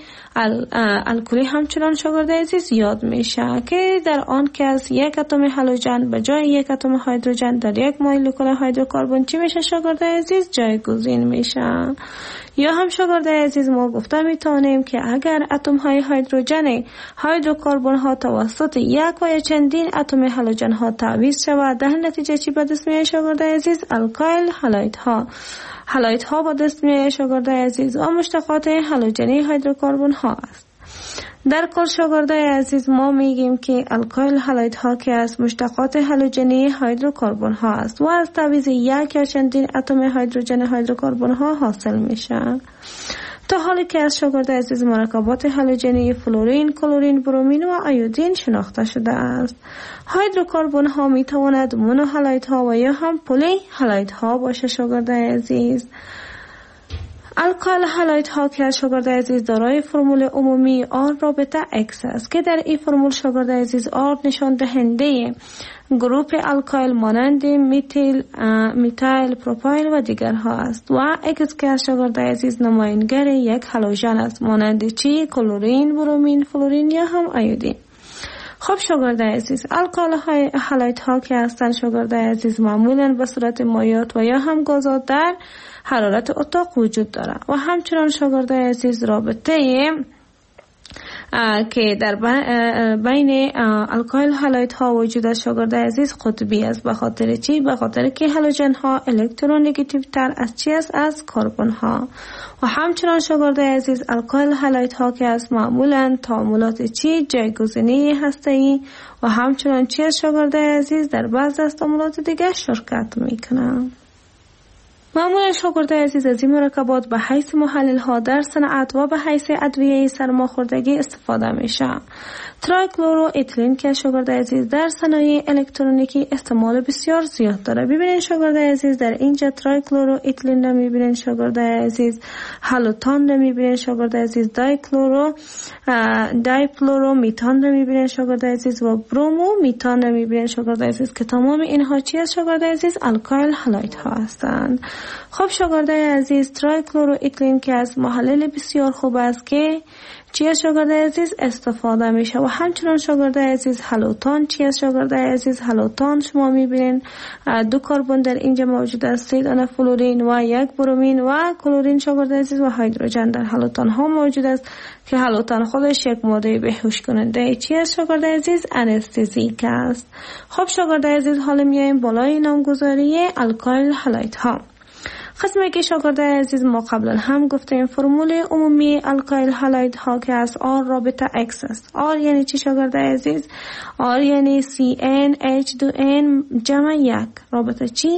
الکلی همچنان شاگرد عزیز یاد میشه که در آن که از یک اتم هالوژن به جای یک اتم هیدروژن در یک مولکول هیدروکربن چی میشه شاگرد عزیز؟ جایگزین میشه. یا هم شاگرد عزیز ما گفته میتونیم که اگر اتم های هیدروژن هیدروکربن ها توسط یک و یا چندین اتم هالوژن ها تعویض شود، در نتیجه چی به دست میاد شاگرد عزیز؟ الکایل هالایت ها. هالایت ها با دست میاد شاگرد عزیز و مشتقات هالوژنی هیدروکربن ها است. در کل شاگرد عزیز ما میگیم که الکایل هالایت ها که از مشتقات هالوژنی هیدروکربن ها است و از تعویض یک یا چندین اتم هیدروژن هیدروکربن ها حاصل میشه. تا حالی که از شاگرد عزیز مرکبات هالوژنی فلورین، کلورین، برومین و آیودین شناخته شده است. هیدروکربن ها می تواند مونو هالایت ها و یا هم پلی هالایت ها باشه شاگرد عزیز. الکایل هالایت ها که از شاگرد عزیز دارای فرمول عمومی آر رابطه اکس است که در این فرمول شاگرد عزیز آر نشان دهنده گروپ الکایل مانند میتیل، میتایل، پروپایل و دیگرها است و اکس که از شاگرد عزیز نماینگر یک هالوژن است مانند چی؟ کلورین، برومین، فلورین یا هم آیودین. خب شاگرد عزیز، الکال هالایت ها که هستند شاگرد عزیز معمولا به صورت مایات و یا هم گازات در حرارت اتاق وجود دارد و همچنان شاگرد عزیز رابطه که در بین الکایل هالایت ها وجود است شاگرد عزیز قطبی است. به خاطر چی؟ به خاطر که هالوژن ها الکترونگاتیو تر از چی است؟ از کربن ها. و همچنان شاگرد عزیز الکایل هالایت ها که از معمولا تعاملات چی؟ جایگزینی هسته‌ای و همچنان چی است شاگرد عزیز؟ در بعض از تعاملات دیگر شرکت میکنند. معمولا شاگرد عزیز از این مرکبات به حیث محلل ها در صنعت و به حیث ادویه سرماخوردگی استفاده میشه. ترایکلورو اتیلین که شاگرد عزیز در صنایع الکترونیکی استعمال بسیار زیاد داره. ببینید شاگرد عزیز در اینجا ترایکلورو اتیلین رو میبینید شاگرد عزیز، هالوتان رو میبینید شاگرد عزیز، دایکلورو دایپلورو میتان رو میبینید شاگرد عزیز و برومو میتان رو میبینید شاگرد عزیز که تمام اینها چی است شاگرد عزیز؟ الکایل هالایت ها هستند. خب شاگرد عزیز ترایکلورو اتیلین که از محلل بسیار خوب است که چی از شاگرد عزیز استفاده میشه و همچنان شاگرد عزیز هالوتان چی از شاگرد عزیز؟ هالوتان شما میبینین دو کربن در اینجا موجود است، سه دانه فلورین و یک برومین و کلورین شاگرد عزیز و هیدروژن در هالوتان ها موجود است که هالوتان خودش یک ماده بیهوش کننده چی از شاگرد عزیز؟ انستزیک است. خب شاگرد عزیز حالا میایم بالای نامگذاری الکایل هالایت ها. قسمی که شاگرد عزیز ما قبلا هم گفتیم فرمول عمومی الکایل هالایت ها که از آر رابطه اکس است. آر یعنی چی شاگرد عزیز؟ آر یعنی سی ان اچ دو ان جمع یک رابطه چی؟ اکس.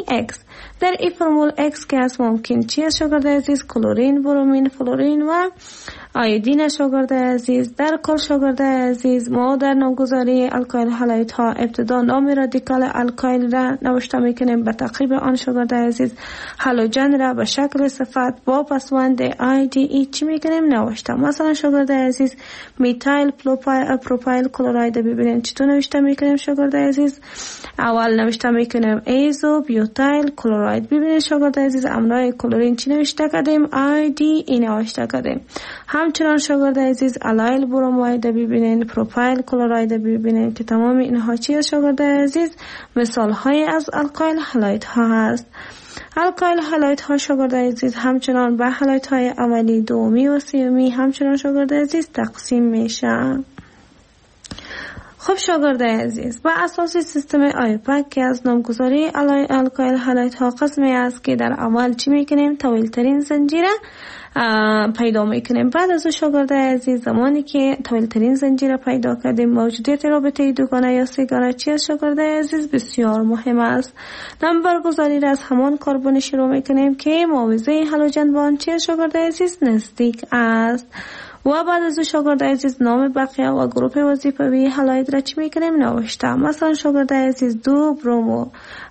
در این فرمول X که هست ممکن چی است شاگرد عزیز؟ کلورین، برومین، فلورین و آیودین شاگرد عزیز. در کل شاگرد عزیز ما در نامگذاری الکایل هالایت ها ابتدا نام رادیکال الکایل را نوشته میکنیم، به تعقیب آن شاگرد عزیز هالوژن را به شکل صفت با پسوند آی دی ای چی میکنیم؟ نوشته. مثلا شاگرد عزیز میتایل پروپایل کلراید ببینید چطور نوشته میکنیم شاگرد عزیز؟ اول نوشته میکنیم ایزو بیوتایل کلراید. ببینید شاگرد عزیز املاح کلورین چی نوشته کردیم؟ آی دی ای نوشته کردیم. همچنان شاگرد عزیز الایل بروماید ببینید، پروپایل کلراید ببینید که تمام اینها چی شاگرد عزیز؟ مثال های از الکایل هالایت ها هست. الکایل هالایت ها شاگرد عزیز همچنان به هالایت های اولی، دومی و سومی همچنان شاگرد عزیز تقسیم میشه. خب شاگرد عزیز با اساس سیستم آیوپک که از نامگذاری الکایل هالایت ها قسمی است که در اول چی میکنیم؟ طویل ترین زنجیره پیدا میکنیم. بعد از شاگرد عزیز زمانی که طویل ترین زنجیره پیدا کردیم موجودیت رابطه دوگانه یا سه‌گانه چی است شاگرد عزیز؟ بسیار مهم است. نمبر گذاری را از همان کربن شروع میکنیم که معاوضه هالوژن با آن چی است شاگرد عزیز؟ نزدیک است. و بعد از شاگرد عزیز نام بقیه و گروپ وظیفوی هالایت را چی میکنیم؟ نوشته. مثلا شاگرد عزیز دو برومو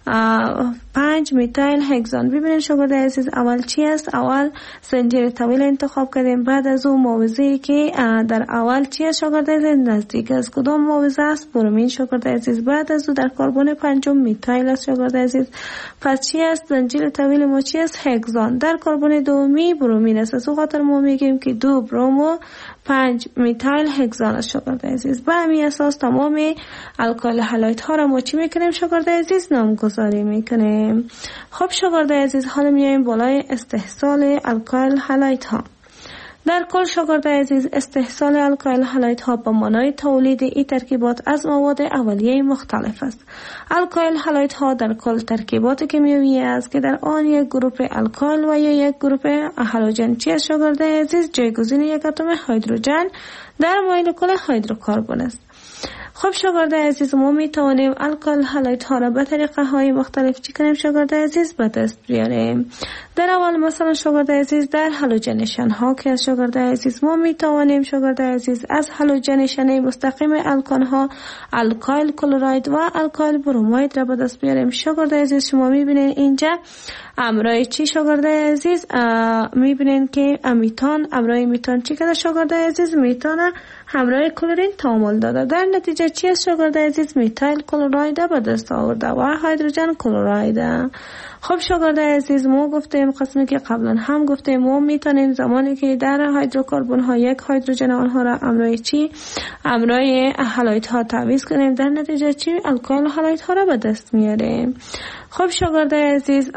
پنج میتایل هگزان. ببینید شاگرد عزیز اول چی است؟ اول زنجیر طویل انتخاب کردیم، بعد از اون معاوضه‌ای که در اول چی است شاگرد عزیز؟ نزدیک است. کدام معاوضه است؟ برومین شاگرد عزیز. بعد از اون در کربن پنجم میتایل است شاگرد عزیز. پس چی است؟ زنجیر طویل ما چی است؟ هگزان. در کربن دومی برومین است. از اون خاطر ما میگیم که دو برومو پنج میتایل هگزان است شاگرد عزیز. به همین اساس تمام الکایل هالایت ها را ما چی میکنیم شاگرد عزیز؟ نامگذاری میکنیم. خب شاگرد عزیز حالا میایم بالای استحصال الکایل هالایت ها. در کل شاگرد عزیز استحصال الکایل هالایت ها به معنای تولید این ترکیبات از مواد اولیه مختلف است. الکایل هالایت ها در کل ترکیبات کیمیایی است که در آن یک گروپ الکایل و یا یک گروپ هالوژن چی است شاگرد عزیز؟ جایگزین یک اتم هیدروژن در مولکول هیدروکربن است. خب شاگرد عزیز ما می توانیم الکایل هالایت ها را به طریقه های مختلف چی کنیم شاگرد عزیز؟ به دست بیاریم. در اول مثلا شاگرد عزیز در هالوژنشن ها که از شاگرد عزیز ما می توانیم شاگرد عزیز از هالوژنشن مستقیم الکان ها الکایل کلراید و الکایل بروماید را به دست بیاریم. شاگرد عزیز شما می بینید اینجا امرای چی شاگرد عزیز؟ می بینید که میتان امرای میتان چی کرده شاگرد عزیز؟ میتان همراه کلورین تعامل داده. در نتیجه چی است شاگرد عزیز؟ میتایل کلراید به دست آورده و هیدروژن کلراید. خب شاگرد عزیز ما گفتیم قسمی که قبلا هم گفتیم ما میتونیم زمانی که در هیدروکربن ها یک هیدروژن آنها را امرای چی؟ امرای هالایت ها تعویض کنیم، در نتیجه چی؟ الکایل هالایت ها را به دست میاریم. خب شاگرد عزیز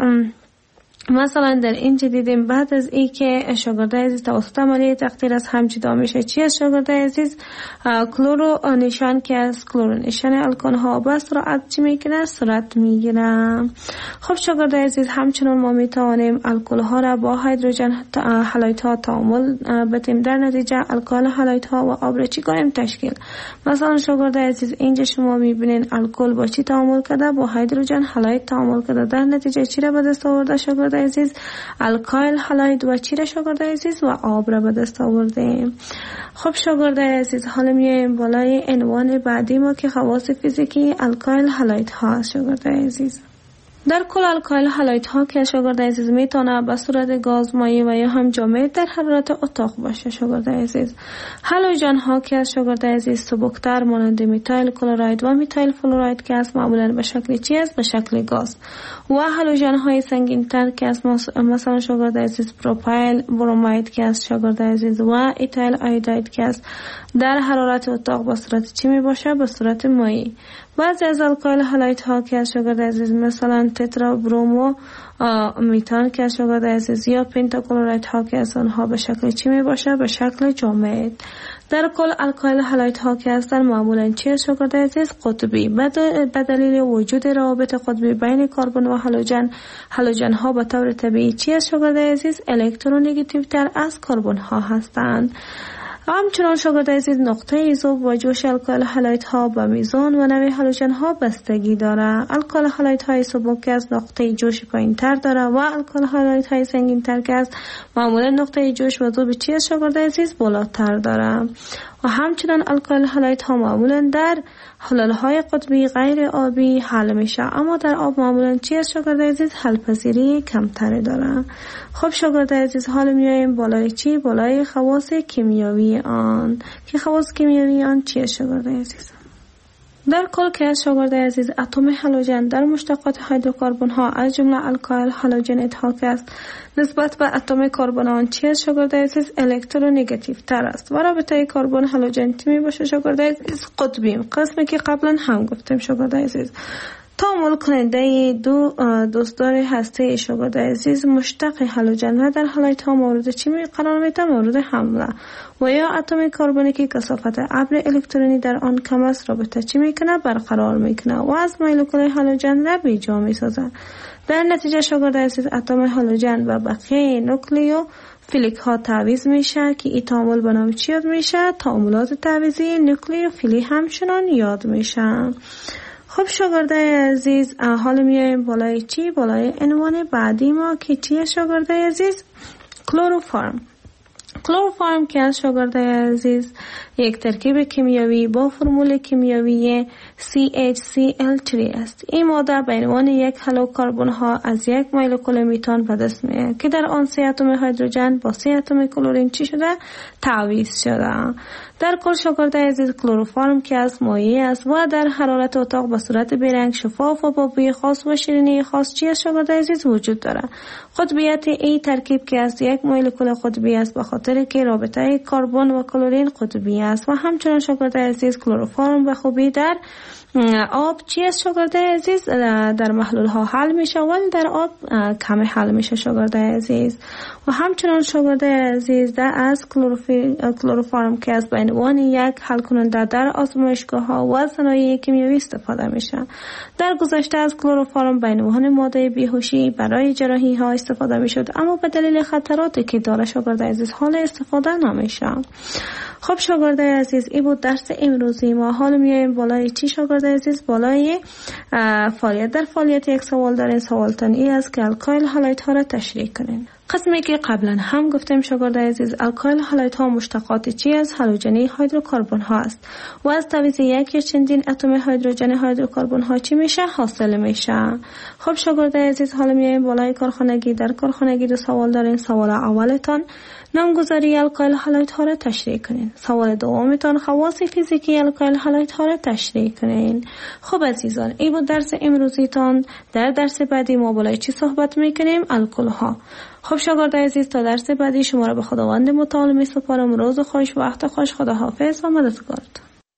مثلا در اینجا دیدیم بعد از ای که شاگرد عزیز توسط عملیه تقطیر از هم جدا میشه چی است شاگرد عزیز؟ کلورو نشان که از کلورو نشان الکان ها با سرعت چی میکنه؟ سرعت میگیره. خب شاگرد عزیز همچنان ما میتوانیم الکل ها را با هیدروژن هالایت ها تعامل بدیم، در نتیجه الکل هالایت ها و آب را چی کنیم؟ تشکیل. مثلا شاگرد عزیز اینجا شما میبینین الکل با چی تعامل کرده؟ با هیدروژن هالایت تعامل کرده، در نتیجه چی را به دست آورده شاگرد عزیز؟ الکایل هالایت و چی را شاگرد عزیز؟ و آب را به دست آوردیم. خب شاگرد عزیز حالا میایم بالای عنوان بعدی ما که خواص فیزیکی الکایل هالایت ها شاگرد عزیز. در کل الکایل هالایت ها که شاگرد عزیز میتونه به صورت گاز، مایع و یا هم جامد در حرارت اتاق باشه شاگرد عزیز. هالوژن ها که شاگرد عزیز سبکتر مانند میتایل کلراید و میتایل فلوراید که از معمولا به شکل چی است؟ به شکل گاز. و هالوژن های سنگین تر که از مثلا شاگرد عزیز پروپایل بروماید که از شاگرد عزیز و ایتایل آیوداید که از در حرارت اتاق به صورت چی می باشه؟ به صورت مایع. بعضی از الکایل هالایت ها که از شاگرد عزیز مثلا تترا برومو میتان که از شاگرد عزیز یا پنتاکلوراید ها که از آنها به شکل چی می باشه؟ به شکل جامد. در کل الکایل هالایت ها که هستن معمولا چی شاگرد عزیز؟ قطبی. به دلیل وجود روابط قطبی بین کربن و هالوژن، هالوژن ها به طور طبیعی چی شاگرد عزیز؟ الکترونگاتیو تر از کربن ها هستند. همچنان شاگرد عزیز نقطه ذوب و جوش الکل هالایت ها به میزان و نوع هالوژن ها بستگی داره. الکل هالایت های سبک که از نقطه جوش پایین تر داره و الکل هالایت های سنگین تر که از معمولا نقطه جوش و ذوب چی از شاگرد عزیز بالاتر داره. و همچنان الکل هالایت ها معمولا در حلال های قطبی غیر آبی حل میشه، اما در آب معمولا چی از شاگرد عزیز حل پذیری کمتر داره. خب شاگرد عزیز حال میایم بالای چی؟ بالای خواص کیمیایی آن. که خواص کیمیایی آن چی از شاگرد عزیز؟ در کل که از شاگرد عزیز اتم هالوژن در مشتقات هیدروکربن ها از جمله الکایل هالوژنیت ها که است نسبت به اتم کربن آن چی از شاگرد عزیز الکترونگاتیو تر است و رابطه کربن هالوژنیت می باشه شاگرد عزیز قطبی، قسمی که قبلا هم گفتیم شاگرد عزیز. تعامل کننده دو دوستدار هسته شاگرد عزیز مشتق هالوژن و در هالایت ها مورد چی می قرار میده؟ مورد حمله. و یا اتم کربنی که کثافت ابر الکترونی در آن کم است رابطه چی میکنه؟ برقرار میکنه و از مولکول هالوژن را بیجا میسازه. در نتیجه شاگرد عزیز اتم هالوژن و بقیه نوکلیو فیلیک ها تعویض میشه که این تعامل به نام چی یاد میشه؟ تعاملات تعویضی نوکلیوفیلی همچنان یاد میشه. خب شاگرد عزیز حال میایم بالای چی؟ بالای عنوان بعدی ما که چیه شاگرد عزیز؟ کلروفارم. کلروفارم که از شاگرد عزیز یک ترکیب کیمیایی با فرمول کیمیایی سی اچ سی ال سه است. این ماده به عنوان یک هالوکربن ها از یک مولکول میتان به دست میاد که در آن سه اتم هیدروژن با سه اتم کلورین چی شده؟ تعویض شده. در کل شاگرد عزیز کلروفارم که از مایع است و در حرارت اتاق به صورت بیرنگ شفاف و با بوی خاص و شیرینی خاص چی از شاگرد عزیز وجود داره. قطبیت این ترکیب که از یک مولکول قطبی است به خاطر که رابطه کربن و کلورین قطبی است و همچنان شاگرد عزیز کلروفارم به خوبی در آب چی از شاگرد عزیز در محلول ها حل میشه ولی در آب کم حل میشه شاگرد عزیز. و همچنان شاگرد عزیز در از کلروفارم که از به عنوان یک حل کننده در آزمایشگاه ها و صنایع کیمیایی استفاده میشه. در گذشته از کلروفارم به عنوان ماده بیهوشی برای جراحی ها استفاده میشد، اما به دلیل خطراتی که داره شاگرد عزیز حال استفاده نمیشه. خب شاگرد عزیز این بود درس امروزی ما. حال میایم بالای چی شاگرد عزیز؟ بالای فعالیت. در فعالیت یک سوال دارین. سوالتان ای است که الکایل هالایت ها را تشریح کنین. قسمی که قبلا هم گفتیم شاگرد عزیز الکایل هالایت ها مشتقات چی از هالوژنی هیدروکربن ها است و از تعویض یک یا چندین اتم هیدروژن هیدروکربن ها چی میشه؟ حاصل میشه. خب شاگرد عزیز حالا میایم بالای کارخانگی. در کارخانگی دو سوال دارین. سوال اولتان نامگذاری الکایل هالایت ها را تشریح کنین. سوال دومتان خواص فیزیکی الکایل هالایت ها را تشریح کنین. خب عزیزان این بود درس امروزیتان. در درس بعدی ما بالای چی صحبت میکنیم؟ الکل ها. خب شاگرد عزیز تا درس بعدی شما را به خداوند متعال می سپارم. روز خوش، وقت خوش، خدا حافظ و مددگارت.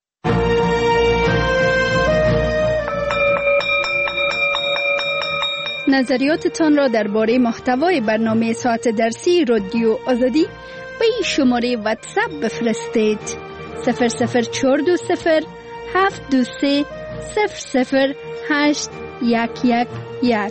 نظریاتتان را درباره محتوای برنامه ساعت درسی رادیو آزادی به این شماره واتساپ بفرستید: صفر صفر چهار دو صفر هفت دو سه صفر صفر هشت یک یک یک.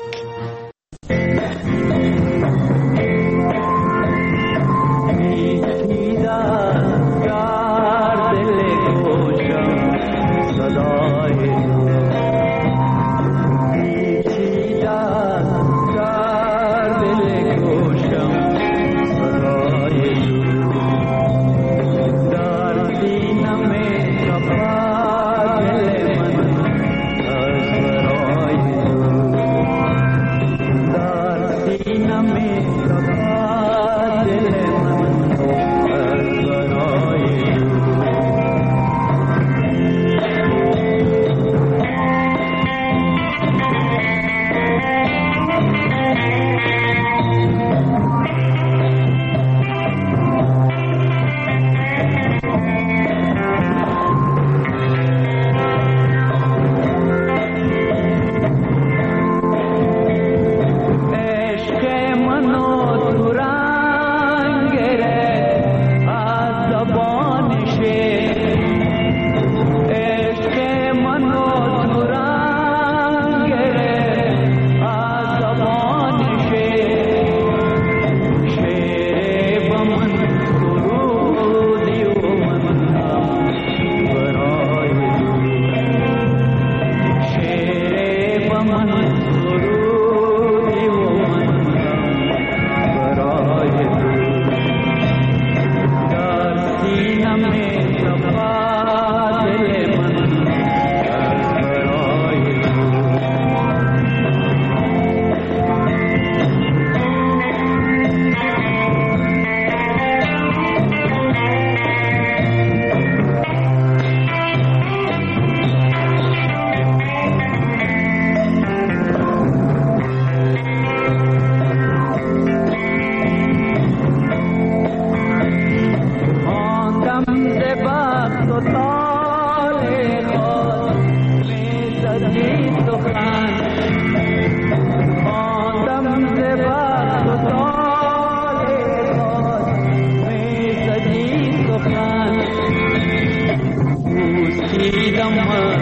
Dhamma